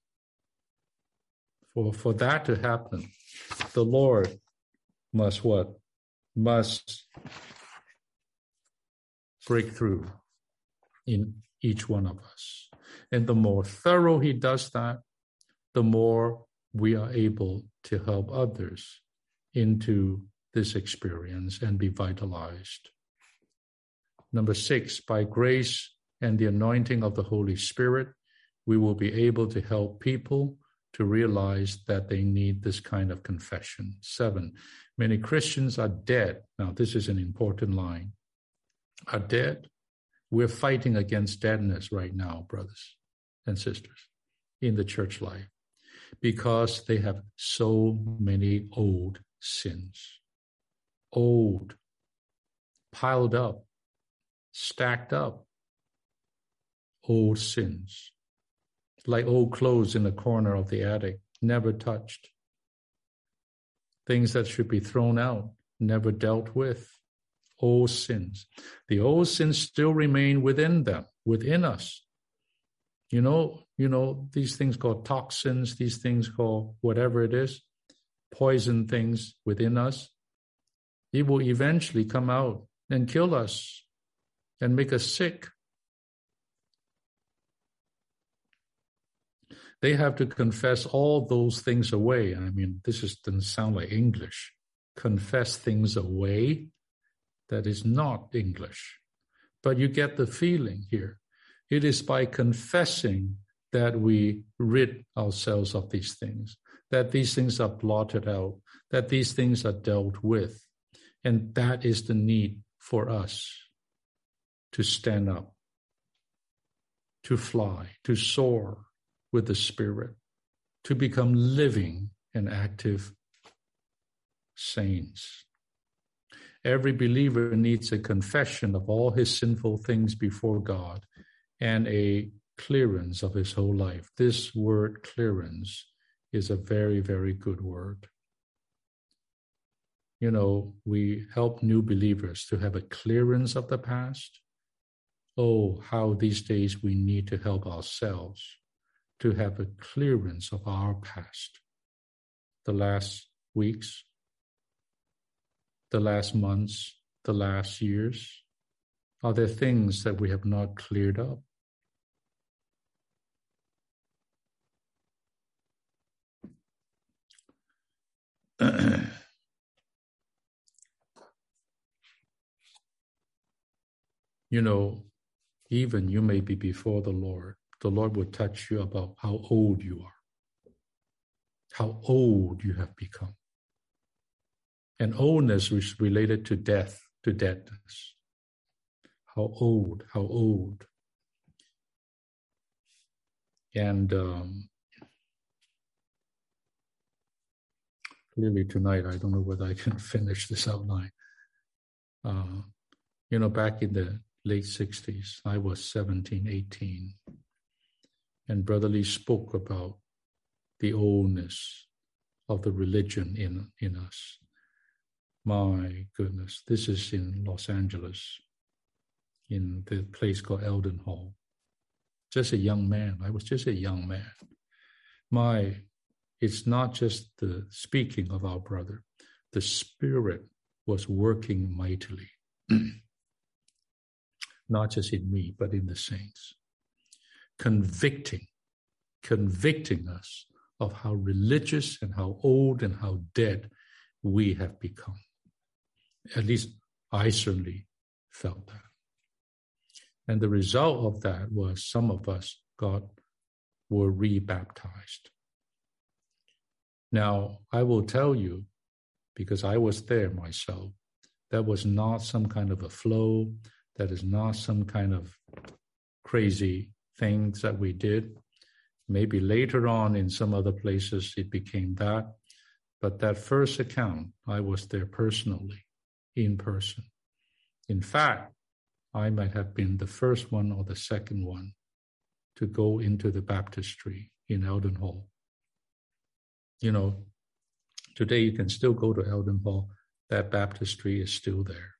A: for that to happen, the Lord must what? Must break through in each one of us. And the more thorough he does that, the more we are able to help others into this experience and be vitalized. Number 6, by grace and the anointing of the Holy Spirit, we will be able to help people to realize that they need this kind of confession. 7, many Christians are dead. Now, this is an important line. Are dead. We're fighting against deadness right now, brothers and sisters, in the church life, because they have so many old sins. Old, piled up, stacked up, old sins. Like old clothes in the corner of the attic, never touched. Things that should be thrown out, never dealt with. Old sins. The old sins still remain within them, within us. You know, these things called toxins, these things called whatever it is, poison things within us. It will eventually come out and kill us and make us sick. They have to confess all those things away. I mean, this doesn't sound like English. Confess things away. That is not English. But you get the feeling here. It is by confessing that we rid ourselves of these things, that these things are blotted out, that these things are dealt with. And that is the need for us to stand up, to fly, to soar with the Spirit, to become living and active saints. Every believer needs a confession of all his sinful things before God and a clearance of his whole life. This word clearance is a very, very good word. You know, we help new believers to have a clearance of the past. Oh, how these days we need to help ourselves to have a clearance of our past. The last weeks, the last months, the last years, are there things that we have not cleared up? You know, even you may be before the Lord will touch you about how old you are, how old you have become. And oldness is related to death, to deadness. How old. And clearly tonight, I don't know whether I can finish this outline. You know, back in the late 60s, I was 17, 18. And Brother Lee spoke about the oldness of the religion in us. My goodness, this is in Los Angeles, in the place called Eldon Hall. Just a young man. I was just a young man. It's not just the speaking of our brother. The Spirit was working mightily. Not just in me, but in the saints. Convicting us of how religious and how old and how dead we have become. At least I certainly felt that. And the result of that was some of us were rebaptized. Now, I will tell you, because I was there myself, That was not some kind of a flow. That is not some kind of crazy things that we did. Maybe later on in some other places it became that. But that first account, I was there personally, in person. In fact, I might have been the first one or the second one to go into the baptistry in Eldon Hall. You know, today you can still go to Eldon Hall. That baptistry is still there.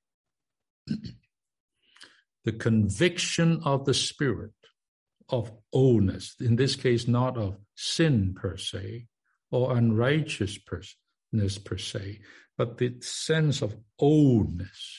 A: The conviction of the Spirit of oldness, in this case, not of sin per se, or unrighteousness per se, but the sense of oldness.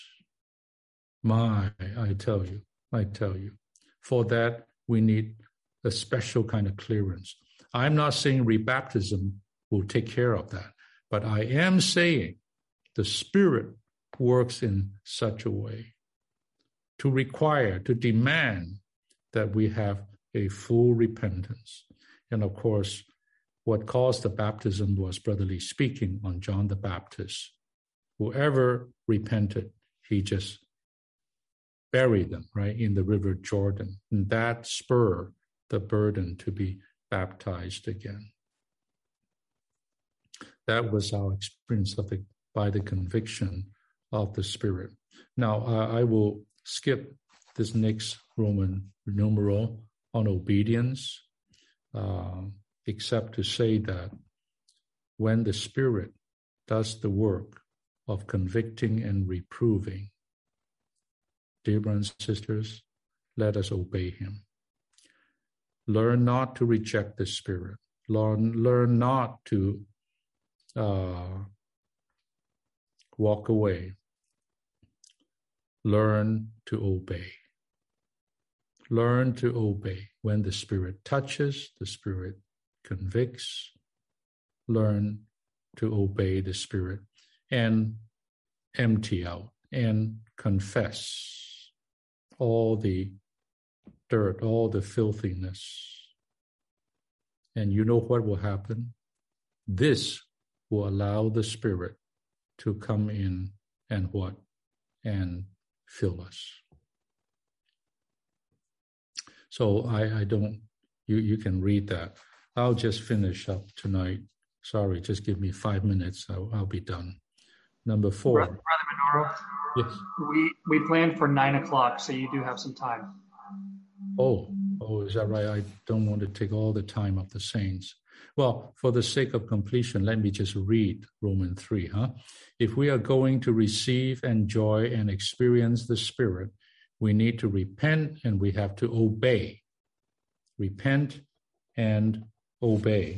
A: I tell you, for that we need a special kind of clearance. I'm not saying rebaptism will take care of that, but I am saying the Spirit works in such a way to require, to demand that we have a full repentance. And of course, what caused the baptism was brotherly speaking on John the Baptist. Whoever repented, he just buried them, right, in the River Jordan. And that spurred the burden to be baptized again. That was our experience by the conviction of the Spirit. Now, I will skip this next Roman numeral on obedience, except to say that when the Spirit does the work of convicting and reproving, dear brothers and sisters, let us obey him. Learn not to reject the Spirit. Learn not to walk away. Learn to obey. Learn to obey. When the Spirit touches, the Spirit convicts. Learn to obey the Spirit and empty out and confess all the dirt, all the filthiness. And you know what will happen? This will allow the Spirit to come in and what? And fill us. So I don't, you can read that. I'll just finish up tonight. Sorry, just give me 5 minutes. I'll be done. Number 4.
B: Brother Medoro,
A: yes.
B: We planned for 9 o'clock, so you do have some time.
A: Oh, is that right? I don't want to take all the time of the saints. Well, for the sake of completion, let me just read Romans 3, If we are going to receive, enjoy, and experience the Spirit, we need to repent and we have to obey. Repent and obey.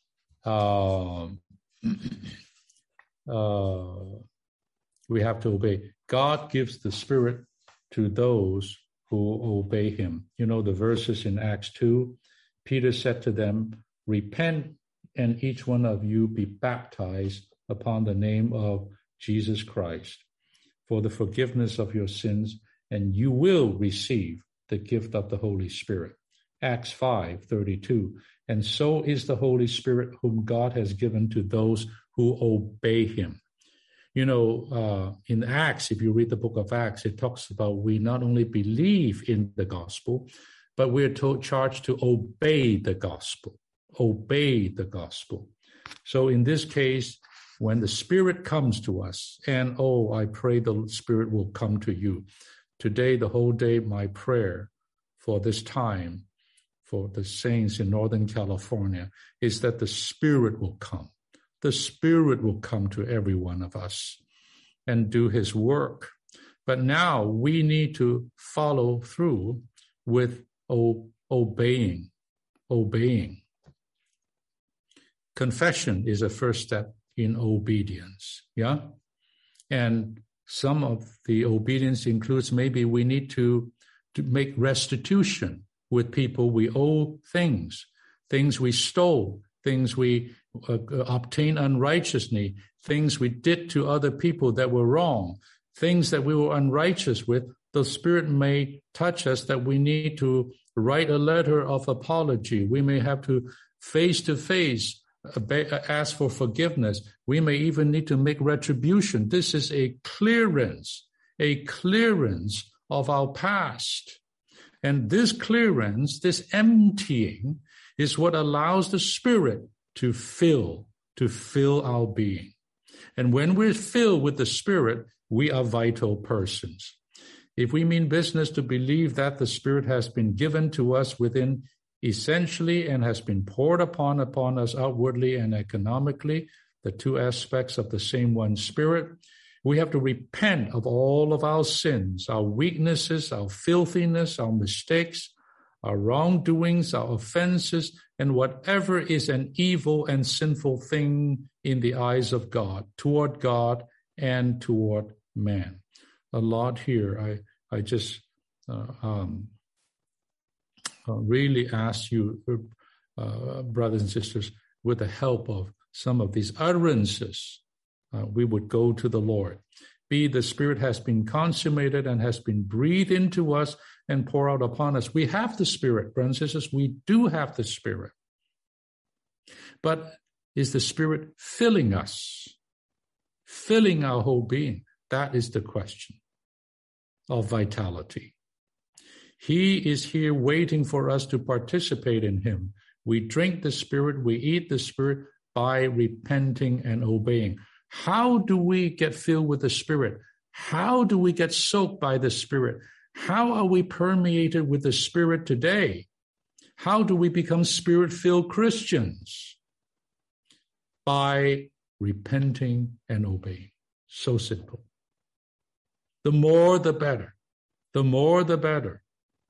A: We have to obey. God gives the Spirit to those who obey him. You know the verses in Acts 2. Peter said to them, repent and each one of you be baptized upon the name of Jesus Christ for the forgiveness of your sins, and you will receive the gift of the Holy Spirit. Acts 5:32. And so is the Holy Spirit whom God has given to those who obey him. You know, in Acts, if you read the book of Acts, it talks about we not only believe in the gospel, but we're charged to obey the gospel. Obey the gospel. So in this case, when the Spirit comes to us, and I pray the Spirit will come to you. Today, the whole day, my prayer for this time, for the saints in Northern California, is that the Spirit will come. The Spirit will come to every one of us and do his work. But now we need to follow through with obeying. Confession is a first step in obedience, yeah? And some of the obedience includes maybe we need to make restitution with people we owe things we stole, things we obtained unrighteously, things we did to other people that were wrong, things that we were unrighteous with. The Spirit may touch us that we need to write a letter of apology. We may have to face ask for forgiveness. We may even need to make retribution. This is a clearance of our past. And this clearance, this emptying, is what allows the Spirit to fill our being. And when we're filled with the Spirit, we are vital persons. If we mean business to believe that the Spirit has been given to us within essentially and has been poured upon us outwardly and economically, the two aspects of the same one Spirit, we have to repent of all of our sins, our weaknesses, our filthiness, our mistakes, our wrongdoings, our offenses, and whatever is an evil and sinful thing in the eyes of God and toward man. A lot here. I just really ask you, brothers and sisters, with the help of some of these utterances, we would go to the Lord. The Spirit has been consummated and has been breathed into us and poured out upon us. We have the Spirit, brothers and sisters. We do have the Spirit. But is the Spirit filling us? Filling our whole being? That is the question of vitality. He is here waiting for us to participate in Him. We drink the Spirit, we eat the Spirit by repenting and obeying. How do we get filled with the Spirit? How do we get soaked by the Spirit? How are we permeated with the Spirit today? How do we become Spirit-filled Christians? By repenting and obeying. So simple. The more, the better. The more, the better.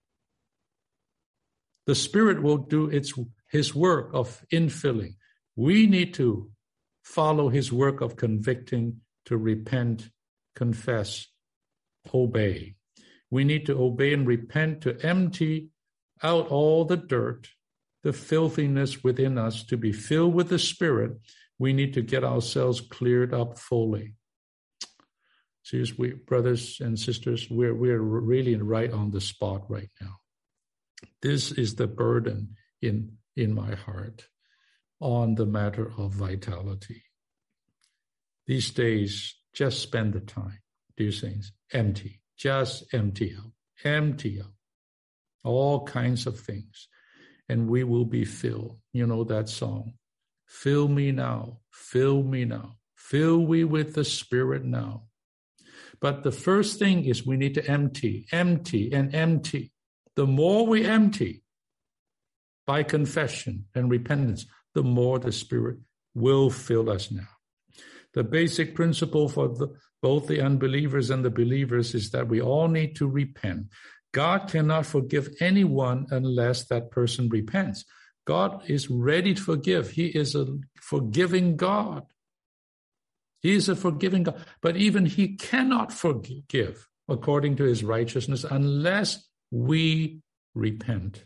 A: The Spirit will do His work of infilling. We need to follow His work of convicting, to repent, confess, obey. We need to obey and repent, to empty out all the dirt, the filthiness within us, to be filled with the Spirit. We need to get ourselves cleared up fully. Seriously, brothers and sisters, we're really right on the spot right now. This is the burden in my heart on the matter of vitality. These days, just spend the time, dear saints, empty. Just empty out all kinds of things, and we will be filled. You know that song, fill me now, fill me now, fill me with the Spirit now. But the first thing is we need to empty. The more we empty by confession and repentance, the more the Spirit will fill us now. The basic principle for both the unbelievers and the believers is that we all need to repent. God cannot forgive anyone unless that person repents. God is ready to forgive. He is a forgiving God. He is a forgiving God. But even He cannot forgive according to His righteousness unless we repent.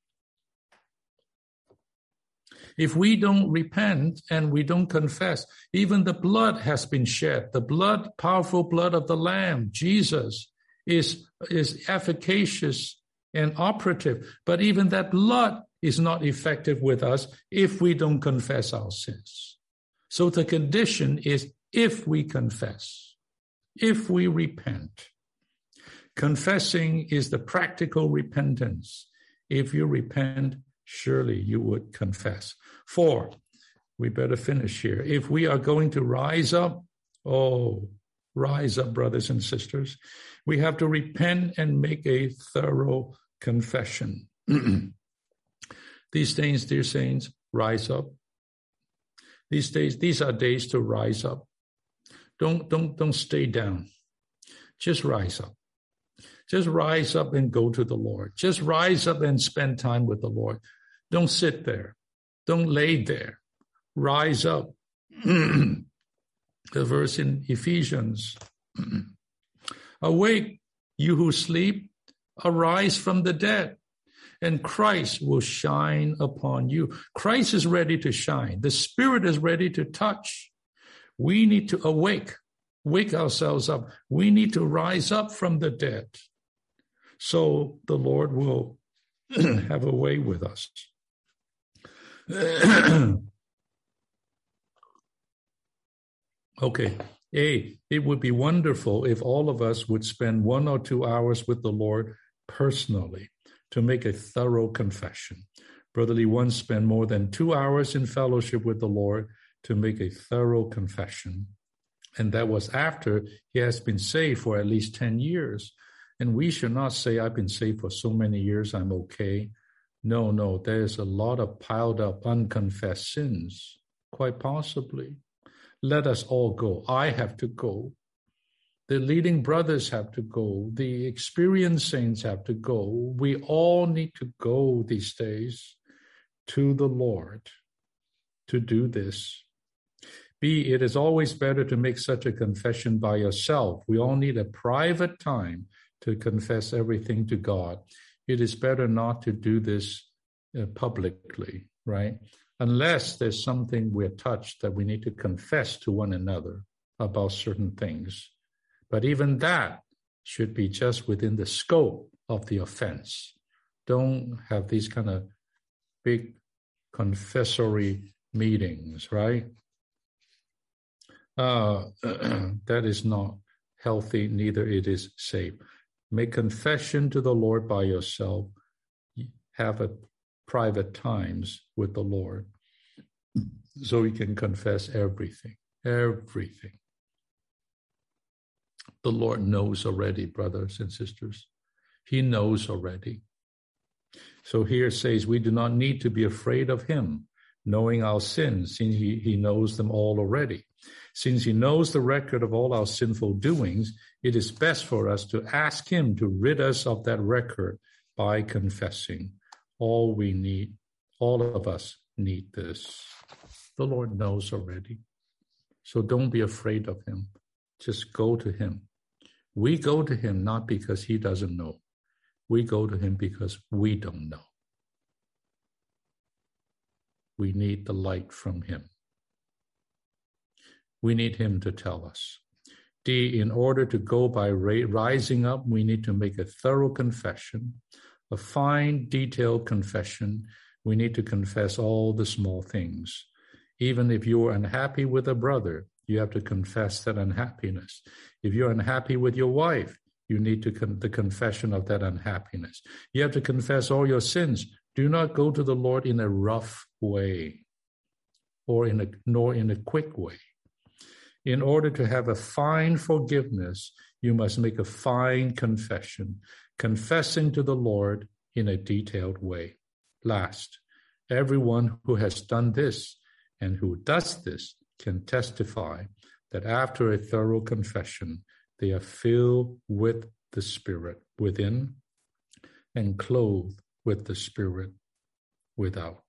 A: If we don't repent and we don't confess, even the blood has been shed. The blood, powerful blood of the Lamb, Jesus, is efficacious and operative. But even that blood is not effective with us if we don't confess our sins. So the condition is if we confess, if we repent. Confessing is the practical repentance. If you repent, surely you would confess. 4, we better finish here. If we are going to rise up, rise up, brothers and sisters, we have to repent and make a thorough confession. These days, dear saints, rise up. These are days to rise up. Don't stay down. Just rise up. Just rise up and go to the Lord. Just rise up and spend time with the Lord. Don't sit there. Don't lay there. Rise up. The verse in Ephesians. Awake, you who sleep, arise from the dead, and Christ will shine upon you. Christ is ready to shine. The Spirit is ready to touch. We need to wake ourselves up. We need to rise up from the dead. So the Lord will have a way with us. Okay. It would be wonderful if all of us would spend 1 or 2 hours with the Lord personally to make a thorough confession. Brother Lee once spent more than 2 hours in fellowship with the Lord to make a thorough confession. And that was after he has been saved for at least 10 years. And we should not say, I've been saved for so many years, I'm okay. No, there's a lot of piled up unconfessed sins, quite possibly. Let us all go. I have to go. The leading brothers have to go. The experienced saints have to go. We all need to go these days to the Lord to do this. It is always better to make such a confession by yourself. We all need a private time to confess everything to God. It is better not to do this publicly, right? Unless there's something we're touched that we need to confess to one another about certain things. But even that should be just within the scope of the offense. Don't have these kind of big confessory meetings, right? That is not healthy, neither it is safe. Make confession to the Lord by yourself. Have a private times with the Lord so you can confess everything. The Lord knows already, brothers and sisters. He knows already. So here it says, we do not need to be afraid of him, knowing our sins, since he knows them all already. Since he knows the record of all our sinful doings, it is best for us to ask him to rid us of that record by confessing. All of us need this. The Lord knows already. So don't be afraid of him. Just go to him. We go to him not because he doesn't know. We go to him because we don't know. We need the light from him. We need him to tell us. D, in order to go by rising up, we need to make a thorough confession, a fine, detailed confession. We need to confess all the small things. Even if you are unhappy with a brother, you have to confess that unhappiness. If you're unhappy with your wife, you need the confession of that unhappiness. You have to confess all your sins. Do not go to the Lord in a rough way, nor in a quick way. In order to have a fine forgiveness, you must make a fine confession, confessing to the Lord in a detailed way. Last, everyone who has done this and who does this can testify that after a thorough confession, they are filled with the Spirit within and clothed with the Spirit without.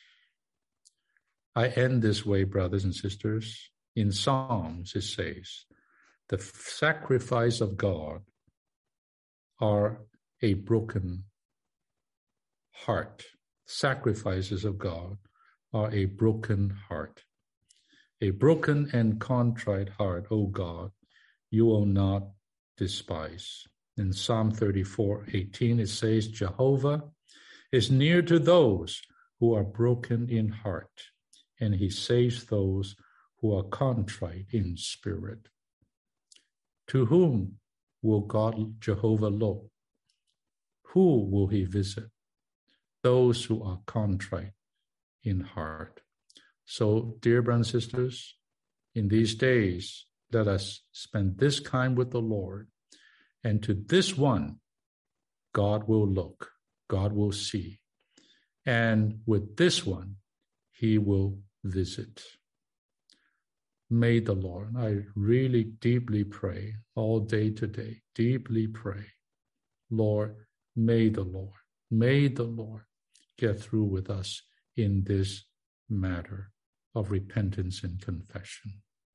A: I end this way, brothers and sisters. In Psalms, it says, the sacrifice of God are a broken heart. Sacrifices of God are a broken heart. A broken and contrite heart, O God, you will not despise. In Psalm 34:18, it says, Jehovah is near to those who are broken in heart, and he saves those who are contrite in spirit. To whom will God, Jehovah, look? Who will he visit? Those who are contrite in heart. So, dear brothers and sisters, in these days, let us spend this time with the Lord. And to this one, God will look, God will see. And with this one, he will visit. May the Lord, I really deeply pray, all day today, deeply pray, Lord, may the Lord get through with us in this matter of repentance and confession.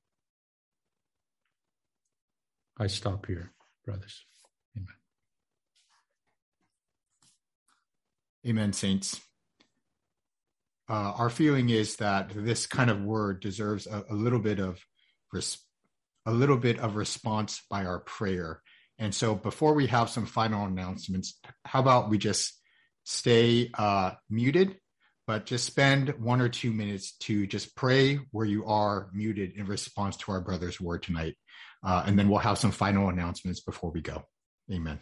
A: I stop here, brothers. Amen.
C: Amen, saints. Our feeling is that this kind of word deserves a little bit of response by our prayer. And so before we have some final announcements, how about we just stay muted, but just spend 1 or 2 minutes to just pray where you are muted in response to our brother's word tonight. And then we'll have some final announcements before we go. Amen.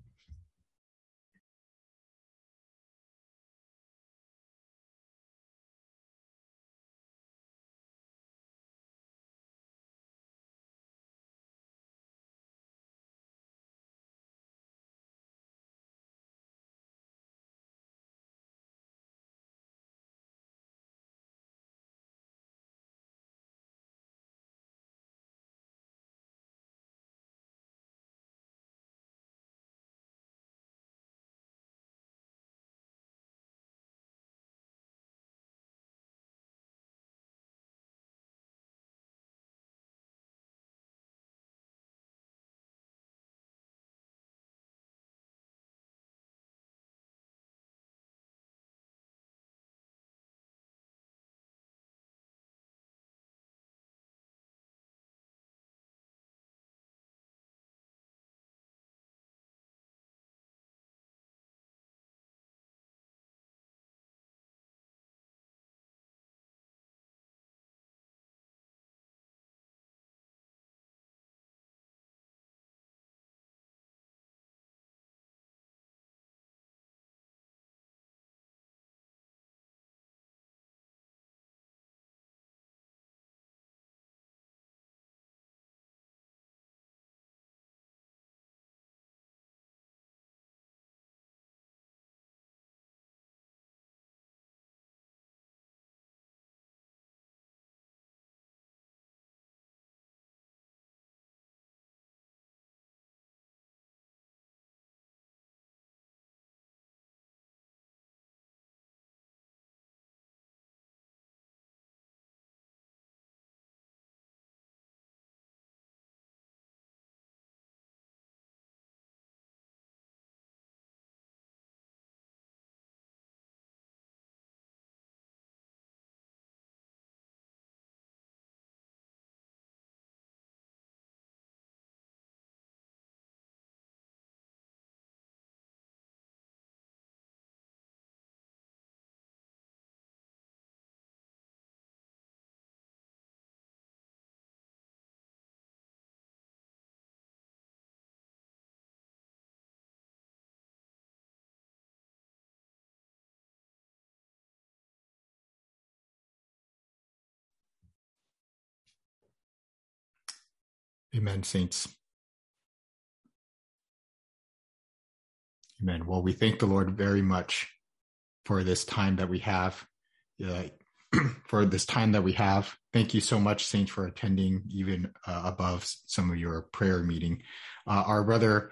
C: Amen, saints. Amen. Well, we thank the Lord very much for this time that we have. For this time that we have. Thank you so much, saints, for attending even above some of your prayer meeting. Our brother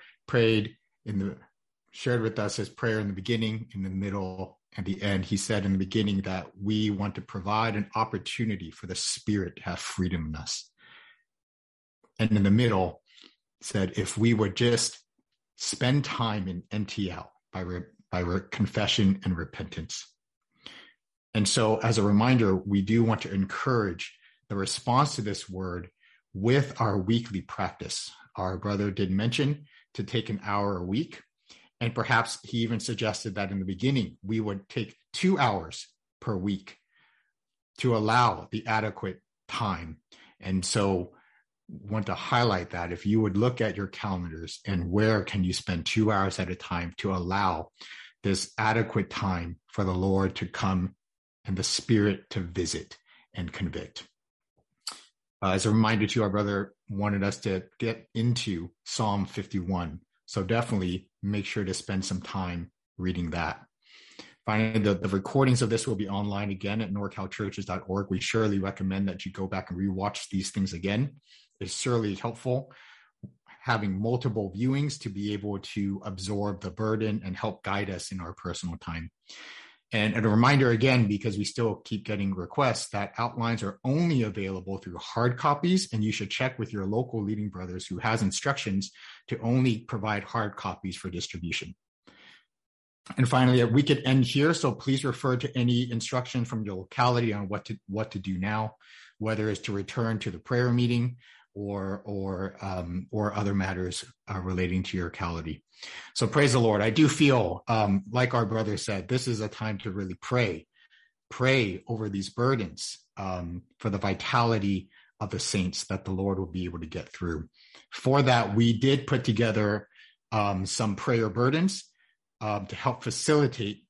C: shared with us his prayer in the beginning, in the middle, and the end. He said in the beginning that we want to provide an opportunity for the Spirit to have freedom in us. And in the middle, said if we would just spend time in NTL by confession and repentance. And so as a reminder, we do want to encourage the response to this word with our weekly practice. Our brother did mention to take an hour a week. And perhaps he even suggested that in the beginning, we would take 2 hours per week to allow the adequate time. And so want to highlight that if you would look at your calendars and where can you spend 2 hours at a time to allow this adequate time for the Lord to come and the Spirit to visit and convict. As a reminder to our brother, wanted us to get into Psalm 51. So definitely make sure to spend some time reading that. Finally, the recordings of this will be online again at norcalchurches.org. We surely recommend that you go back and rewatch these things again. It's surely helpful having multiple viewings to be able to absorb the burden and help guide us in our personal time. And a reminder again, because we still keep getting requests, that outlines are only available through hard copies, and you should check with your local leading brothers who has instructions to only provide hard copies for distribution. And finally, we could end here, so please refer to any instruction from your locality on what to do now, whether it's to return to the prayer meeting or other matters relating to your locality. So praise the Lord. I do feel, like our brother said, this is a time to really pray pray over these burdens for the vitality of the saints that the Lord will be able to get through. For that, we did put together some prayer burdens to help facilitate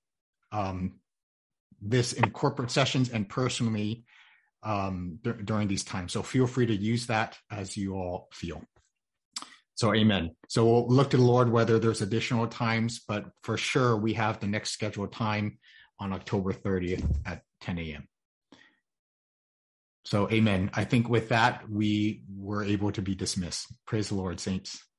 C: this in corporate sessions and personally during these times. So feel free to use that as you all feel. So amen. So we'll look to the Lord whether there's additional times, but for sure we have the next scheduled time on October 30th at 10 a.m. So amen. I think with that, we were able to be dismissed. Praise the Lord, saints.